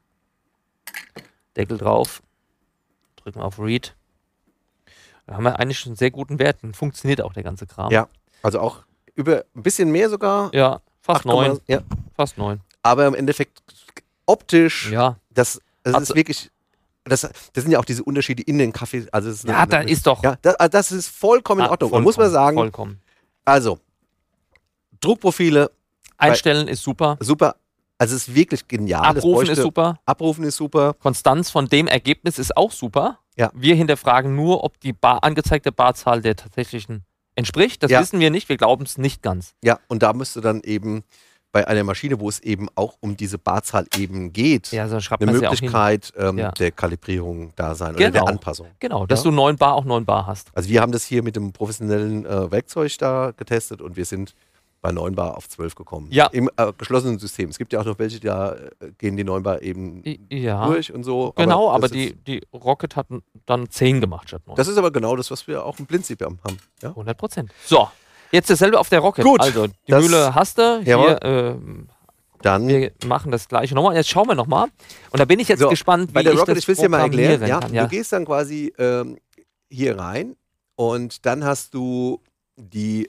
Deckel drauf. Drücken wir auf Read. Da haben wir eigentlich schon einen sehr guten Wert. Dann funktioniert auch der ganze Kram. Ja, also auch über ein bisschen mehr sogar. Ja, fast acht Komma- neun. Ja, Fast neun. aber im Endeffekt optisch, Ja. das, das Also- ist wirklich, das, das sind ja auch diese Unterschiede in den Kaffee. Also es ist Ja, eine- da eine- ist doch. Ja, das, das ist vollkommen in Ah, Ordnung. Und muss man vollkommen, sagen, Vollkommen. also Druckprofile, Einstellen ist super. super. Also es ist wirklich genial. Das Abrufen ist bräuchte- super. Abrufen ist super. Konstanz von dem Ergebnis ist auch super. Ja. Wir hinterfragen nur, ob die Bar, angezeigte Barzahl der tatsächlichen entspricht. Das Ja. wissen wir nicht. Wir glauben es nicht ganz. Ja, und da müsste dann eben bei einer Maschine, wo es eben auch um diese Barzahl eben geht, Ja, so schreibt eine man es ja auch hin. Möglichkeit ähm, Ja. der Kalibrierung da sein oder Genau. der Anpassung. Genau, dass Ja. du neun Bar auch neun Bar hast. Also wir haben das hier mit dem professionellen äh, Werkzeug da getestet und wir sind bei neun Bar auf zwölf gekommen. Ja. Im äh, geschlossenen System. Es gibt ja auch noch welche, da äh, gehen die neun Bar eben I- Ja, durch und so. genau, aber, das die, ist, die Rocket hat dann zehn gemacht statt neun. das ist aber genau das, was wir auch im Blindsee haben. Ja? hundert Prozent. So, jetzt dasselbe auf der Rocket. Gut, Also, die das- Mühle hast du. Jawohl. Hier, ähm, Dann wir machen das gleiche nochmal. Jetzt schauen wir nochmal. Und da bin ich jetzt So, gespannt, wie bei der ich Rocket, das ich will es dir mal erklären. programmieren Ja, kann. Ja. Du gehst dann quasi ähm, hier rein und dann hast du die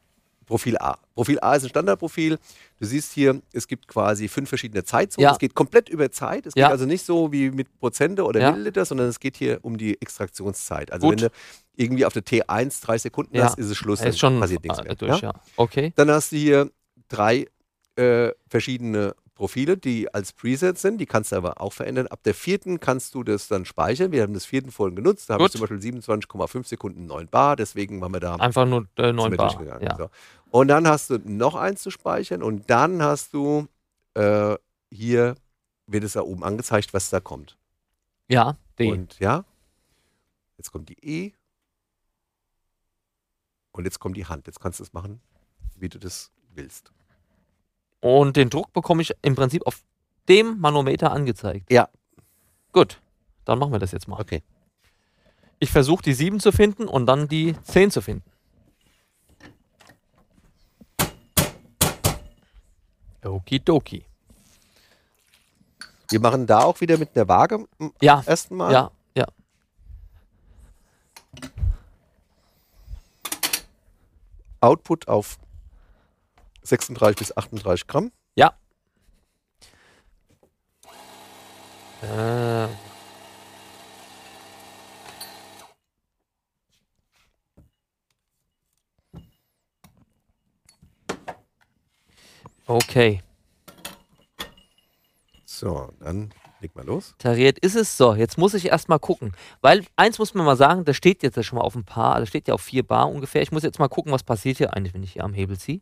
Profil A. Profil A ist ein Standardprofil. Du siehst hier, es gibt quasi fünf verschiedene Zeitzonen. Ja. Es geht komplett über Zeit. Es Ja. geht also nicht so wie mit Prozente oder Ja. Milliliter, sondern es geht hier um die Extraktionszeit. Also Gut. wenn du irgendwie auf der T eins drei Sekunden Ja. hast, ist es Schluss. Er dann ist schon passiert nichts äh, mehr. durch, Ja? ja. Okay. Dann hast du hier drei äh, verschiedene Profile, die als Presets sind. Die kannst du aber auch verändern. Ab der vierten kannst du das dann speichern. Wir haben das vierten vorhin genutzt. Da habe ich Gut. zum Beispiel siebenundzwanzig Komma fünf Sekunden neun Bar. Deswegen waren wir da Einfach nur äh, neun sind wir Bar. durchgegangen. Ja. So. Und dann hast du noch eins zu speichern und dann hast du äh, hier wird es da oben angezeigt, was da kommt. ja, D. Und ja, jetzt kommt die E und jetzt kommt die Hand. Jetzt kannst du es machen, wie du das willst. Und den Druck bekomme ich im Prinzip auf dem Manometer angezeigt. Ja. Gut, dann machen wir das jetzt mal. Okay. Ich versuche die sieben zu finden und dann die zehn zu finden. Okidoki. Wir machen da auch wieder mit einer Waage am Ja, ersten Mal. ja, ja. Output auf sechsunddreißig bis achtunddreißig Gramm. Ja. Äh. Okay, So, dann leg mal los. tariert ist es. So, jetzt muss ich erstmal gucken. Weil eins muss man mal sagen, das steht jetzt ja schon mal auf ein Paar, das steht ja auf vier Bar ungefähr. Ich muss jetzt mal gucken, was passiert hier eigentlich, wenn ich hier am Hebel ziehe.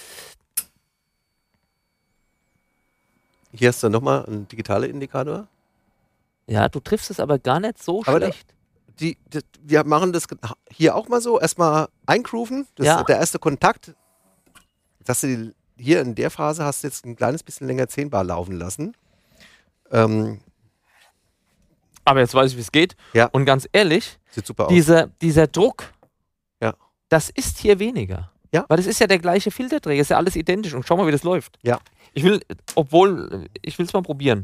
Hier hast du nochmal einen digitalen Indikator. Ja, du triffst es aber gar nicht so Aber da- schlecht. Die, die, wir machen das hier auch mal so. Erstmal eingrooven. Das Ja. ist der erste Kontakt. Jetzt hast du die, hier in der Phase hast du jetzt ein kleines bisschen länger zehn Bar laufen lassen. Ähm, Aber jetzt weiß ich, wie es geht. Ja. Und ganz ehrlich, sieht super aus. dieser, dieser Druck, Ja. das ist hier weniger. Ja. Weil das ist ja der gleiche Filterträger, ist ja alles identisch. Und schau mal, wie das läuft. Ja. Ich will, obwohl, ich will es mal probieren.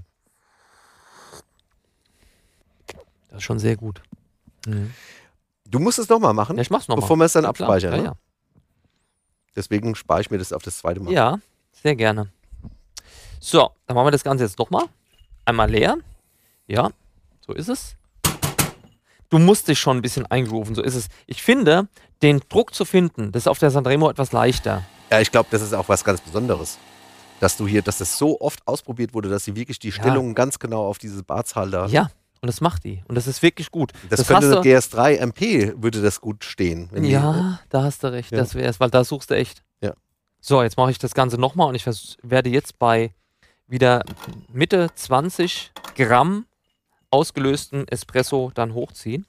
Das ist schon sehr gut. Mhm. Du musst es nochmal machen, Ja, ich mach's nochmal. bevor wir es dann Ja, klar. abspeichern. Ja, ne? ja. Deswegen spare ich mir das auf das zweite Mal. Ja, sehr gerne. So, dann machen wir das Ganze jetzt nochmal. Einmal leer. Ja, so ist es. du musst dich schon ein bisschen eingrooven, so ist es. Ich finde, den Druck zu finden, das ist auf der Sanremo etwas leichter. Ja, ich glaube, das ist auch was ganz Besonderes. Dass du hier, dass das so oft ausprobiert wurde, dass sie wirklich die Stellungen ja. ganz genau auf diese Barzahl da. Ja, und das macht die. Und das ist wirklich gut. Das, das könnte G S drei M P würde das gut stehen. Wenn ja, die, ne? Da hast du recht. Ja. Das wäre es, weil da suchst du echt. Ja. So, jetzt mache ich das Ganze nochmal und ich vers- werde jetzt bei wieder Mitte zwanzig Gramm ausgelösten Espresso dann hochziehen.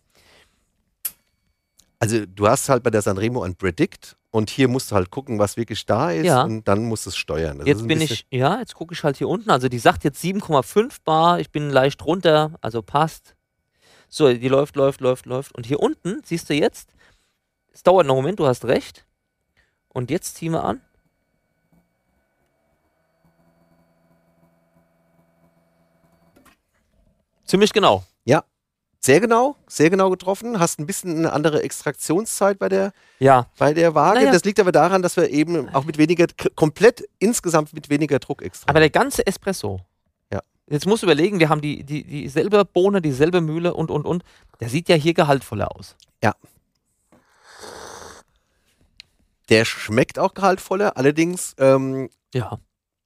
Also du hast halt bei der Sanremo ein Predict und hier musst du halt gucken, was wirklich da ist ja. und dann musst du es steuern. Das jetzt bin ich, ja, jetzt gucke ich halt hier unten. Also die sagt jetzt sieben Komma fünf Bar, ich bin leicht runter, also passt. So, die läuft, läuft, läuft, läuft. Und hier unten siehst du jetzt, es dauert noch einen Moment, du hast recht. Und jetzt ziehen wir an. Ziemlich genau. Ja, sehr genau, sehr genau getroffen. Hast ein bisschen eine andere Extraktionszeit bei der, ja. bei der Waage. Naja. Das liegt aber daran, dass wir eben auch mit weniger, komplett insgesamt mit weniger Druck extrahieren. Aber der ganze Espresso, ja. Jetzt musst du überlegen, wir haben die, die, dieselbe Bohne, dieselbe Mühle und, und, und. Der sieht ja hier gehaltvoller aus. Ja. Der schmeckt auch gehaltvoller, allerdings ähm, ja.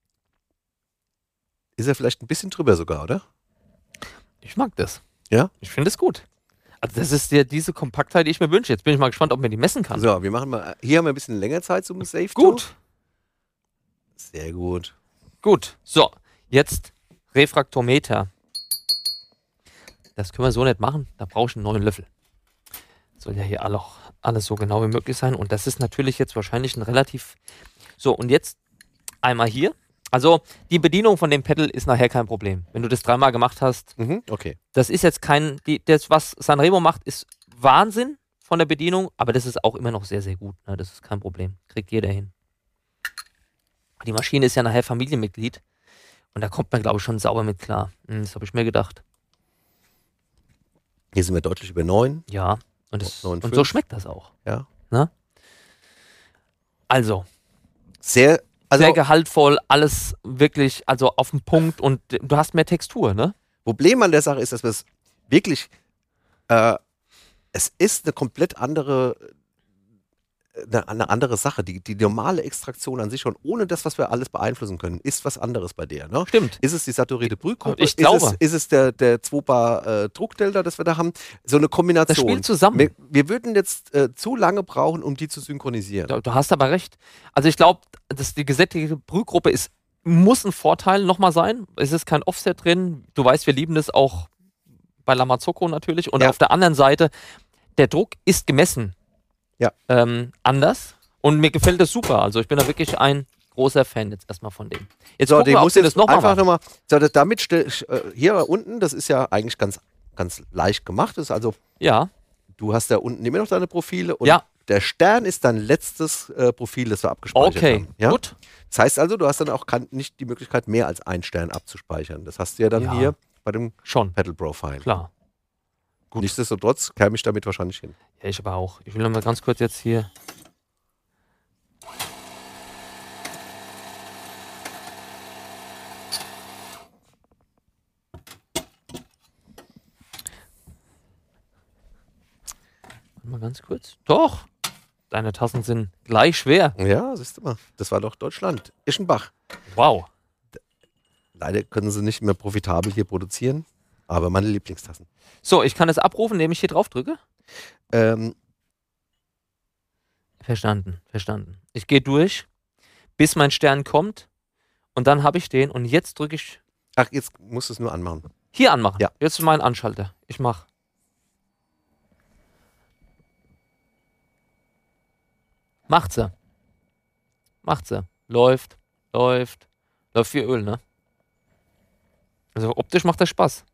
ist er vielleicht ein bisschen drüber sogar, oder? Ich mag das. Ja? Ich finde es gut. Also das ist ja diese Kompaktheit, die ich mir wünsche. Jetzt bin ich mal gespannt, ob man die messen kann. So, wir machen mal, hier haben wir ein bisschen länger Zeit zum Safe. Gut. Sehr gut. Gut. So, jetzt Refraktometer. Das können wir so nicht machen. Da brauche ich einen neuen Löffel. Soll ja hier auch alles so genau wie möglich sein. Und das ist natürlich jetzt wahrscheinlich ein relativ... So, und jetzt einmal hier. Also die Bedienung von dem Pedal ist nachher kein Problem. Wenn du das dreimal gemacht hast, mhm, okay. Das ist jetzt kein, die, das was Sanremo macht, ist Wahnsinn von der Bedienung, aber das ist auch immer noch sehr, sehr gut. Ne? Das ist kein Problem. Kriegt jeder hin. Die Maschine ist ja nachher Familienmitglied und da kommt man, glaube ich, schon sauber mit klar. Hm, das habe ich mir gedacht. Hier sind wir deutlich über neun. Ja, und, das, neun, und so schmeckt das auch. Ja. Ne? Also. Sehr... Also, sehr gehaltvoll, alles wirklich, also auf den Punkt und du hast mehr Textur, ne? Problem an der Sache ist, dass wir es wirklich, äh, es ist eine komplett andere, eine, eine andere Sache. Die, die normale Extraktion an sich schon, ohne das, was wir alles beeinflussen können, ist was anderes bei der. Ne? Stimmt. Ist es die saturierte Brühgruppe? Ich glaube. Ist es, ist es der, der zwei Bar äh, Druckdelta, das wir da haben? So eine Kombination. Das spielt zusammen. Wir, wir würden jetzt äh, zu lange brauchen, um die zu synchronisieren. Du, du hast aber recht. Also ich glaube, dass die gesättigte Brühgruppe ist, muss ein Vorteil nochmal sein. Es ist kein Offset drin. Du weißt, wir lieben das auch bei La Marzocco natürlich. Und ja. auf der anderen Seite, der Druck ist gemessen. Ja. Ähm, anders. Und mir gefällt das super. Also ich bin da wirklich ein großer Fan jetzt erstmal von dem. Jetzt so, gucken wir, ob muss sie das nochmal einfach machen. Noch mal, so, das damit stell, äh, hier unten, das ist ja eigentlich ganz, ganz leicht gemacht. Das ist also, ja. Du hast da unten immer noch deine Profile und ja. der Stern ist dein letztes äh, Profil, das wir abgespeichert okay. haben. Ja? Gut. Das heißt also, du hast dann auch kann, nicht die Möglichkeit, mehr als einen Stern abzuspeichern. Das hast du ja dann ja. hier bei dem Schon. Pedal Profile. Klar. Gut. Nichtsdestotrotz käme ich damit wahrscheinlich hin. Ja, ich aber auch. Ich will noch mal ganz kurz jetzt hier. Mal ganz kurz. Doch. Deine Tassen sind gleich schwer. Ja, siehst du mal. Das war doch Deutschland. Ischenbach. Wow. Leider können sie nicht mehr profitabel hier produzieren, aber meine Lieblingstassen. So, ich kann es abrufen, indem ich hier drauf drücke? Ähm, verstanden, verstanden. Ich gehe durch, bis mein Stern kommt und dann habe ich den und jetzt drücke ich... Ach, jetzt musst du es nur anmachen. Hier anmachen? Ja. Jetzt ist mein Anschalter. Ich mache. Macht sie. Macht sie. Läuft, läuft, läuft wie Öl, ne? Also optisch macht das Spaß.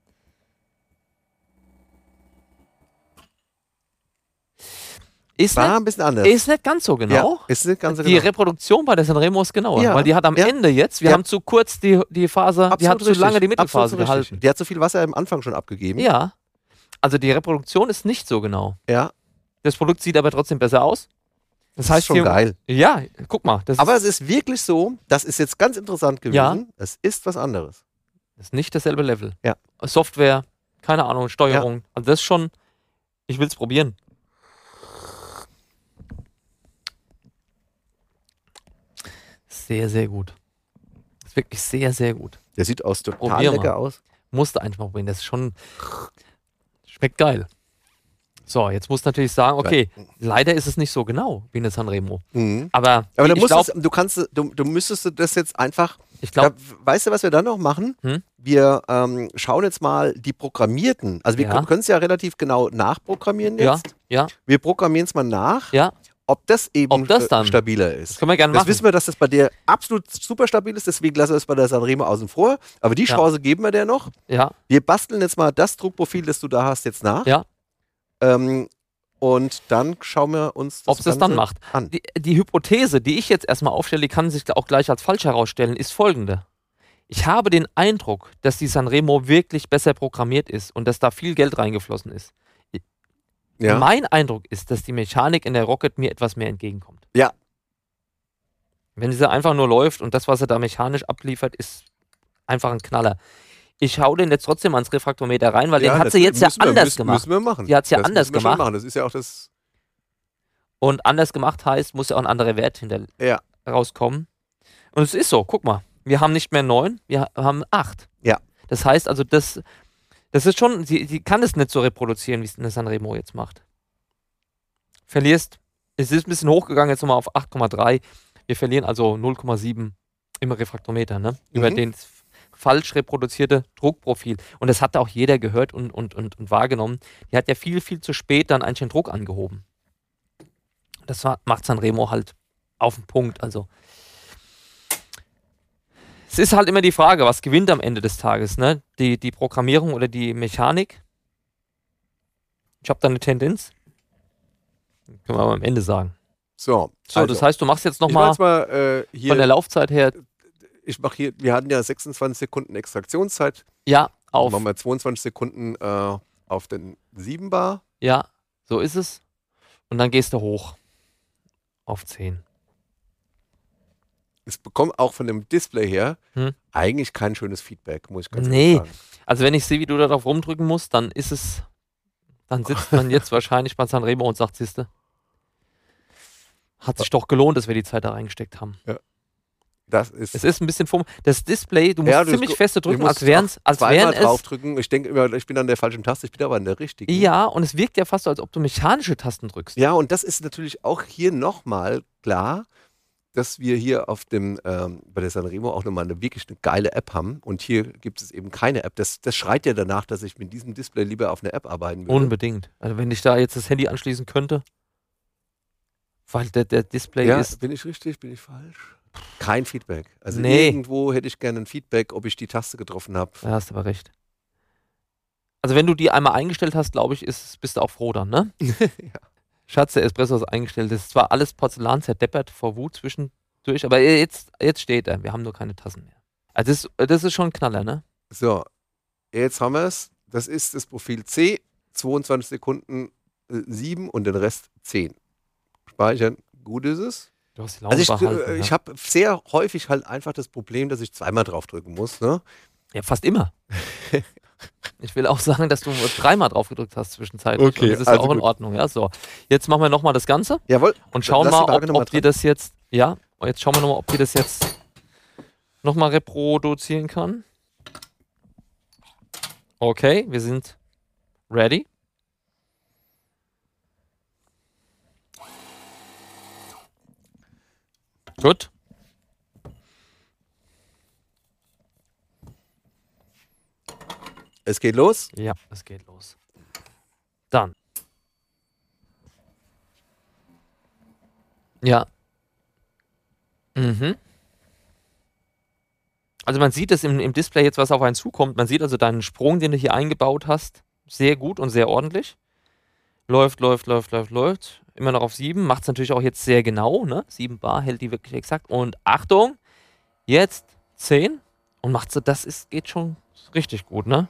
Ist War nicht, ein bisschen anders. ist nicht ganz so genau. Ja, ist nicht ganz so die genau. Reproduktion bei der Sanremo ist genauer, Ja, weil die hat am ja. Ende jetzt, wir Ja. haben zu kurz die, die Phase, Absolut die hat zu richtig. lange die Mittelphase Absolut richtig. gehalten. Die hat zu viel Wasser am Anfang schon abgegeben. Ja. Also die Reproduktion ist nicht so genau. Ja. Das Produkt sieht aber trotzdem besser aus. Das, Das heißt ist schon hier, geil. Ja, guck mal. Das Aber ist, es ist wirklich so, das ist jetzt ganz interessant gewesen. Ja. Es ist was anderes. das ist nicht dasselbe Level. Ja. Software, keine Ahnung, Steuerung. Also das ist schon Ich will es probieren. Sehr, sehr gut. Ist wirklich sehr, sehr gut. Der sieht aus total Probier lecker mal. aus. Musste einfach mal probieren. Das ist schon. Schmeckt geil. So, jetzt musst du natürlich sagen, okay, leider ist es nicht so genau wie eine Sanremo. Mhm. Aber, Aber dann ich musst glaube, es- du kannst, du, du müsstest das jetzt einfach. ich glaub, Da, weißt du, was wir dann noch machen? Hm? Wir ähm, schauen jetzt mal die Programmierten. Also wir Ja. können es ja relativ genau nachprogrammieren ja, jetzt. ja, Wir programmieren es mal nach, ja, ob das eben Ob das äh, dann- stabiler das ist. können wir gerne Das machen. wissen wir, dass das bei dir absolut super stabil ist, deswegen lassen wir es bei der Sanremo außen vor. Aber die Ja. Chance geben wir dir noch. Ja, Wir basteln jetzt mal das Druckprofil, das du da hast, jetzt nach. Ja. Ähm, und dann schauen wir uns das ob es das dann Ganze macht. an. Die, die Hypothese, die ich jetzt erstmal aufstelle, die kann sich auch gleich als falsch herausstellen, ist folgende. Ich habe den Eindruck, dass die Sanremo wirklich besser programmiert ist und dass da viel Geld reingeflossen ist. Ja. Mein Eindruck ist, dass die Mechanik in der Rocket mir etwas mehr entgegenkommt. Ja. Wenn sie einfach nur läuft und das, was er da mechanisch abliefert, ist einfach ein Knaller. Ich hau den jetzt trotzdem ans Refraktometer rein, weil Ja, den hat sie natürlich jetzt ja müssen wir- anders müssen, gemacht. Müssen wir machen. Die hat's ja das anders müssen wir schon gemacht. Machen. Das ist ja auch das. Und anders gemacht heißt, muss ja auch ein anderer Wert hinter Ja. rauskommen. Und es ist so, guck mal, wir haben nicht mehr neun, wir haben acht. Ja. Das heißt also, das, das ist schon, sie, sie kann es nicht so reproduzieren, wie es eine Sanremo jetzt macht. Verlierst, es ist ein bisschen hochgegangen, jetzt nochmal auf acht Komma drei. Wir verlieren also null Komma sieben im Refraktometer, ne? Über Mhm. den falsch reproduzierte Druckprofil. Und das hat auch jeder gehört und, und, und, und wahrgenommen. Die hat ja viel, viel zu spät dann eigentlich den Druck angehoben. Das war, macht Sanremo halt auf den Punkt. Also es ist halt immer die Frage, was gewinnt am Ende des Tages, ne? Die, die Programmierung oder die Mechanik? Ich habe da eine Tendenz. Können wir aber am Ende sagen. So. So, also, das heißt, du machst jetzt ich mach nochmal jetzt mal äh, hier. von der Laufzeit her, ich mache hier. Wir hatten ja sechsundzwanzig Sekunden Extraktionszeit. ja, Auf. auf, Machen wir zweiundzwanzig Sekunden äh, auf den sieben Bar. ja, so ist es. Und dann gehst du hoch auf zehn. Es bekommt auch von dem Display her Hm. eigentlich kein schönes Feedback, muss ich ganz Nee. ehrlich sagen. Also wenn ich sehe, wie du darauf rumdrücken musst, dann ist es, dann sitzt man jetzt wahrscheinlich bei Sanremo und sagt, siehste, hat sich doch gelohnt, dass wir die Zeit da reingesteckt haben. Das ist. Es ist ein bisschen vom, das Display, du musst Ja, du- ziemlich feste ich drücken, muss als wären es, als zweimal wären es, draufdrücken. Ich denke immer, ich bin an der falschen Taste, ich bin aber an der richtigen. ja, und es wirkt ja fast so, als ob du mechanische Tasten drückst. Ja, und das ist natürlich auch hier nochmal klar, dass wir hier auf dem, ähm, bei der Sanremo auch nochmal eine wirklich eine geile App haben. Und hier gibt es eben keine App. Das, das schreit ja danach, dass ich mit diesem Display lieber auf eine App arbeiten würde. Unbedingt. Also wenn ich da jetzt das Handy anschließen könnte, weil der, der Display Ja, ist, bin ich richtig, bin ich falsch? Kein Feedback. Also Nee. irgendwo hätte ich gerne ein Feedback, ob ich die Taste getroffen habe. da hast du aber recht. Also wenn du die einmal eingestellt hast, glaube ich, ist, bist du auch froh dann, ne? Ja. Schatz, der Espresso ist eingestellt. Das ist zwar alles Porzellan zerdeppert vor Wut zwischendurch, aber jetzt, jetzt steht er. Wir haben nur keine Tassen mehr. Also das, das ist schon ein Knaller, ne? So, jetzt haben wir es. Das ist das Profil C, zweiundzwanzig Sekunden äh, sieben und den Rest zehn. Speichern, gut ist es. Du hast die Laune Also ich, behalten. äh, ich ja. habe sehr häufig halt einfach das Problem, dass ich zweimal draufdrücken muss. Ne? ja, fast immer. Ich will auch sagen, dass du nur dreimal drauf gedrückt hast zwischenzeitlich. Okay, und das ist also ja auch in gut. Ordnung. Ja, so. Jetzt machen wir nochmal das Ganze Jawohl. und schauen Lass die mal, Waage ob, noch mal ob dir dran. das jetzt, ja, und jetzt schauen wir nochmal, ob dir das jetzt nochmal reproduzieren kann. Okay, wir sind ready. Gut. Es geht los. Ja, es geht los. Dann. Ja. Mhm. Also man sieht es im, im Display jetzt, was auf einen zukommt. Man sieht also deinen Sprung, den du hier eingebaut hast, sehr gut und sehr ordentlich. Läuft, läuft, läuft, läuft, läuft. Immer noch auf sieben. Macht es natürlich auch jetzt sehr genau. Ne? sieben Bar hält die wirklich exakt. Und Achtung, jetzt zehn. Und macht so, das ist, geht schon richtig gut, ne?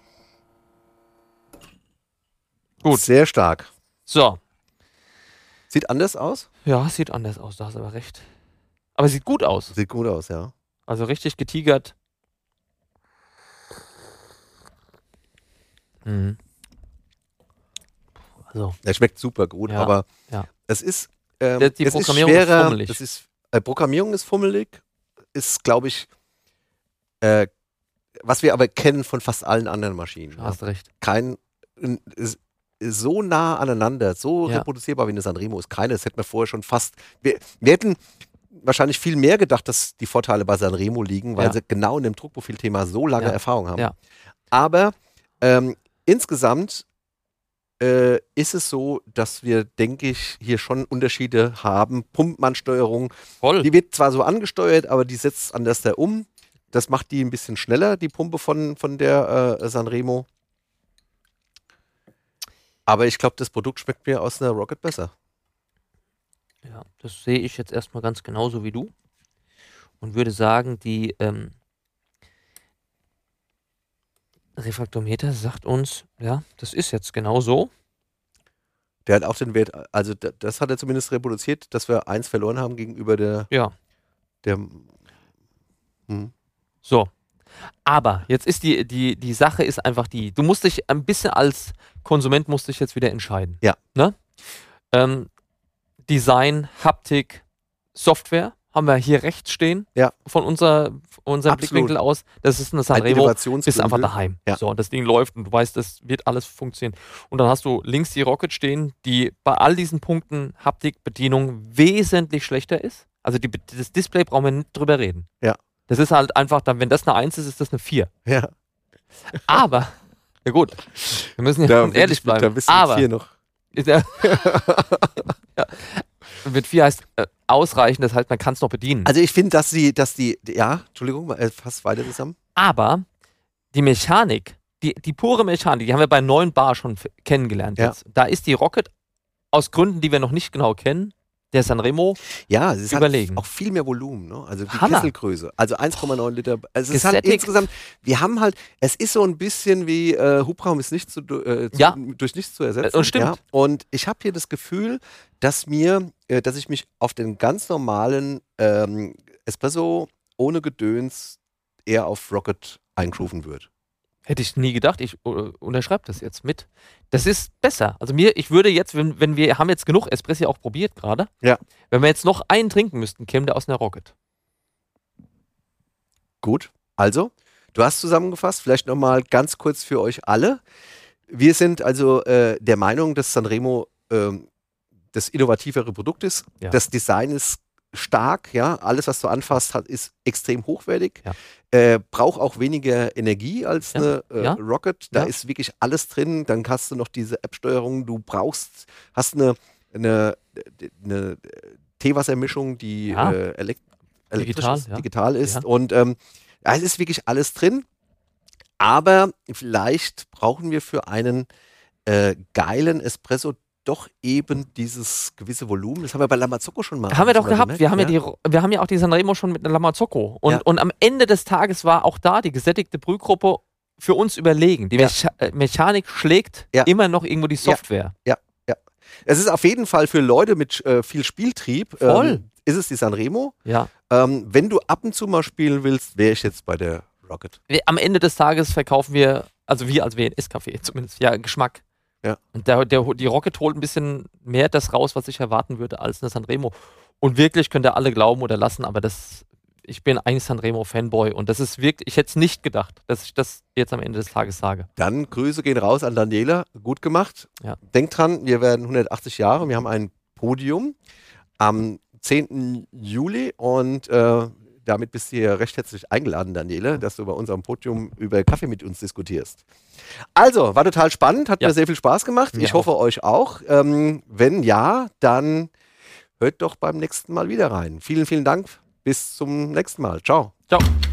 Gut. Sehr stark. So. Sieht anders aus? Ja, sieht anders aus, da hast du aber recht. Aber sieht gut aus. Sieht gut aus, ja. Also richtig getigert. Mhm. Also, Der schmeckt super gut, Ja, aber ja. es ist, ähm, Der- die es Programmierung ist ist schwerer. fummelig. Das ist, äh, Programmierung ist fummelig, ist, glaube ich, äh, was wir aber kennen von fast allen anderen Maschinen. du hast recht. Kein, ist, ist so nah aneinander, so Ja. reproduzierbar wie eine Sanremo ist keine. Das hätten wir vorher schon fast. Wir, wir hätten wahrscheinlich viel mehr gedacht, dass die Vorteile bei Sanremo liegen, weil Ja. sie genau in dem Druckprofilthema so lange Ja. Erfahrung haben. Ja. Aber ähm, insgesamt äh, ist es so, dass wir, denke ich, hier schon Unterschiede haben. Pumpenansteuerung, Voll. die wird zwar so angesteuert, aber die setzt anders da um. Das macht die ein bisschen schneller, die Pumpe von, von der äh, Sanremo. Aber ich glaube, das Produkt schmeckt mir aus einer Rocket besser. Ja, das sehe ich jetzt erstmal ganz genauso wie du. Und würde sagen, die ähm, Refraktometer sagt uns, ja, das ist jetzt genau so. Der hat auch den Wert, also da- das hat er zumindest reproduziert, dass wir eins verloren haben gegenüber der, Ja. der hm. So. Aber jetzt ist die, die, die Sache ist einfach die, du musst dich ein bisschen als Konsument musst dich jetzt wieder entscheiden. Ja. Ne? Ähm, Design, Haptik, Software haben wir hier rechts stehen. Ja. Von unser, von unserem Absolut. Blickwinkel aus. Das ist eine Ein Sanremo. Innovationsbündel. Bist einfach daheim. Ja. So, das Ding läuft und du weißt, das wird alles funktionieren. Und dann hast du links die Rocket stehen, die bei all diesen Punkten Haptik, Bedienung wesentlich schlechter ist. Also die, das Display brauchen wir nicht drüber reden. Ja. Das ist halt einfach, dann, wenn das eine eins ist, ist das eine vier. Ja. Aber, ja gut, wir müssen ja Da ehrlich bin ich- bleiben. Da bist du Aber hier noch. ist ja, ja, mit vier heißt äh, ausreichend, das heißt, man kann es noch bedienen. Also ich finde, dass die, dass die, ja, Entschuldigung, äh, fast weiter zusammen. Aber die Mechanik, die, die pure Mechanik, die haben wir bei neun Bar schon f- kennengelernt Ja. jetzt. Da ist die Rocket aus Gründen, die wir noch nicht genau kennen, der Sanremo, Ja, es ist Überlegen. halt auch viel mehr Volumen, ne? Also die Hammer. Kesselgröße. Also eins Komma neun Liter. Also es ist halt Gesättigt. insgesamt, wir haben halt, es ist so ein bisschen wie äh, Hubraum ist nicht zu, äh, zu, Ja. durch nichts zu ersetzen. Äh, und stimmt. Ja? Und ich habe hier das Gefühl, dass mir, äh, dass ich mich auf den ganz normalen ähm, Espresso ohne Gedöns eher auf Rocket eingrooven würde. hätte ich nie gedacht, ich äh, unterschreibe das jetzt mit. Das ist besser. Also mir, ich würde jetzt, wenn, wenn wir haben jetzt genug Espresso auch probiert gerade. Ja. Wenn wir jetzt noch einen trinken müssten, käme der aus einer Rocket. Gut, also, du hast zusammengefasst, vielleicht nochmal ganz kurz für euch alle. Wir sind also äh, der Meinung, dass Sanremo ähm, das innovativere Produkt ist. Ja. Das Design ist stark, ja. Alles, was du anfasst, hat, ist extrem hochwertig. Ja. Äh, braucht auch weniger Energie als Ja. eine äh, Ja. Rocket. Da Ja. ist wirklich alles drin. Dann hast du noch diese App-Steuerung. Du brauchst, hast eine, eine, eine Teewassermischung, die Ja. äh, elekt elektrisch Digital, ist, ja. digital ist. Ja. Und ähm, ja, es ist wirklich alles drin. Aber vielleicht brauchen wir für einen äh, geilen Espresso doch eben dieses gewisse Volumen. Das haben wir bei Lamazocco schon mal. Haben wir doch schon mal gehabt. gemerkt, Wir haben ja, ja? die, Ro- wir haben ja auch die Sanremo schon mit einer Lamazocco. Und, Ja. und am Ende des Tages war auch da die gesättigte Brühgruppe für uns überlegen. Die Ja. Mecha äh, Mechanik schlägt Ja. immer noch irgendwo die Software. Es ist auf jeden Fall für Leute mit äh, viel Spieltrieb. Voll. Ähm, ist es die Sanremo? Ja. Ähm, wenn du ab und zu mal spielen willst, wäre ich jetzt bei der Rocket. Wir- Am Ende des Tages verkaufen wir, also wir als W N S-Café zumindest, ja, Geschmack. Ja. Und der, der, die Rocket holt ein bisschen mehr das raus, was ich erwarten würde, als eine Sanremo. Und wirklich könnt ihr alle glauben oder lassen, aber das, ich bin eigentlich Sanremo-Fanboy und das ist wirklich, ich hätte es nicht gedacht, dass ich das jetzt am Ende des Tages sage. Dann Grüße gehen raus an Daniela. Gut gemacht. Ja. Denkt dran, wir werden hundertachtzig Jahre. Wir haben ein Podium am zehnten Juli und äh, damit bist du hier recht herzlich eingeladen, Daniele, dass du bei unserem Podium über Kaffee mit uns diskutierst. Also, war total spannend, hat Ja. mir sehr viel Spaß gemacht. Mir ich hoffe, euch auch. Ähm, wenn ja, dann hört doch beim nächsten Mal wieder rein. Vielen, vielen Dank. Bis zum nächsten Mal. Ciao. Ciao.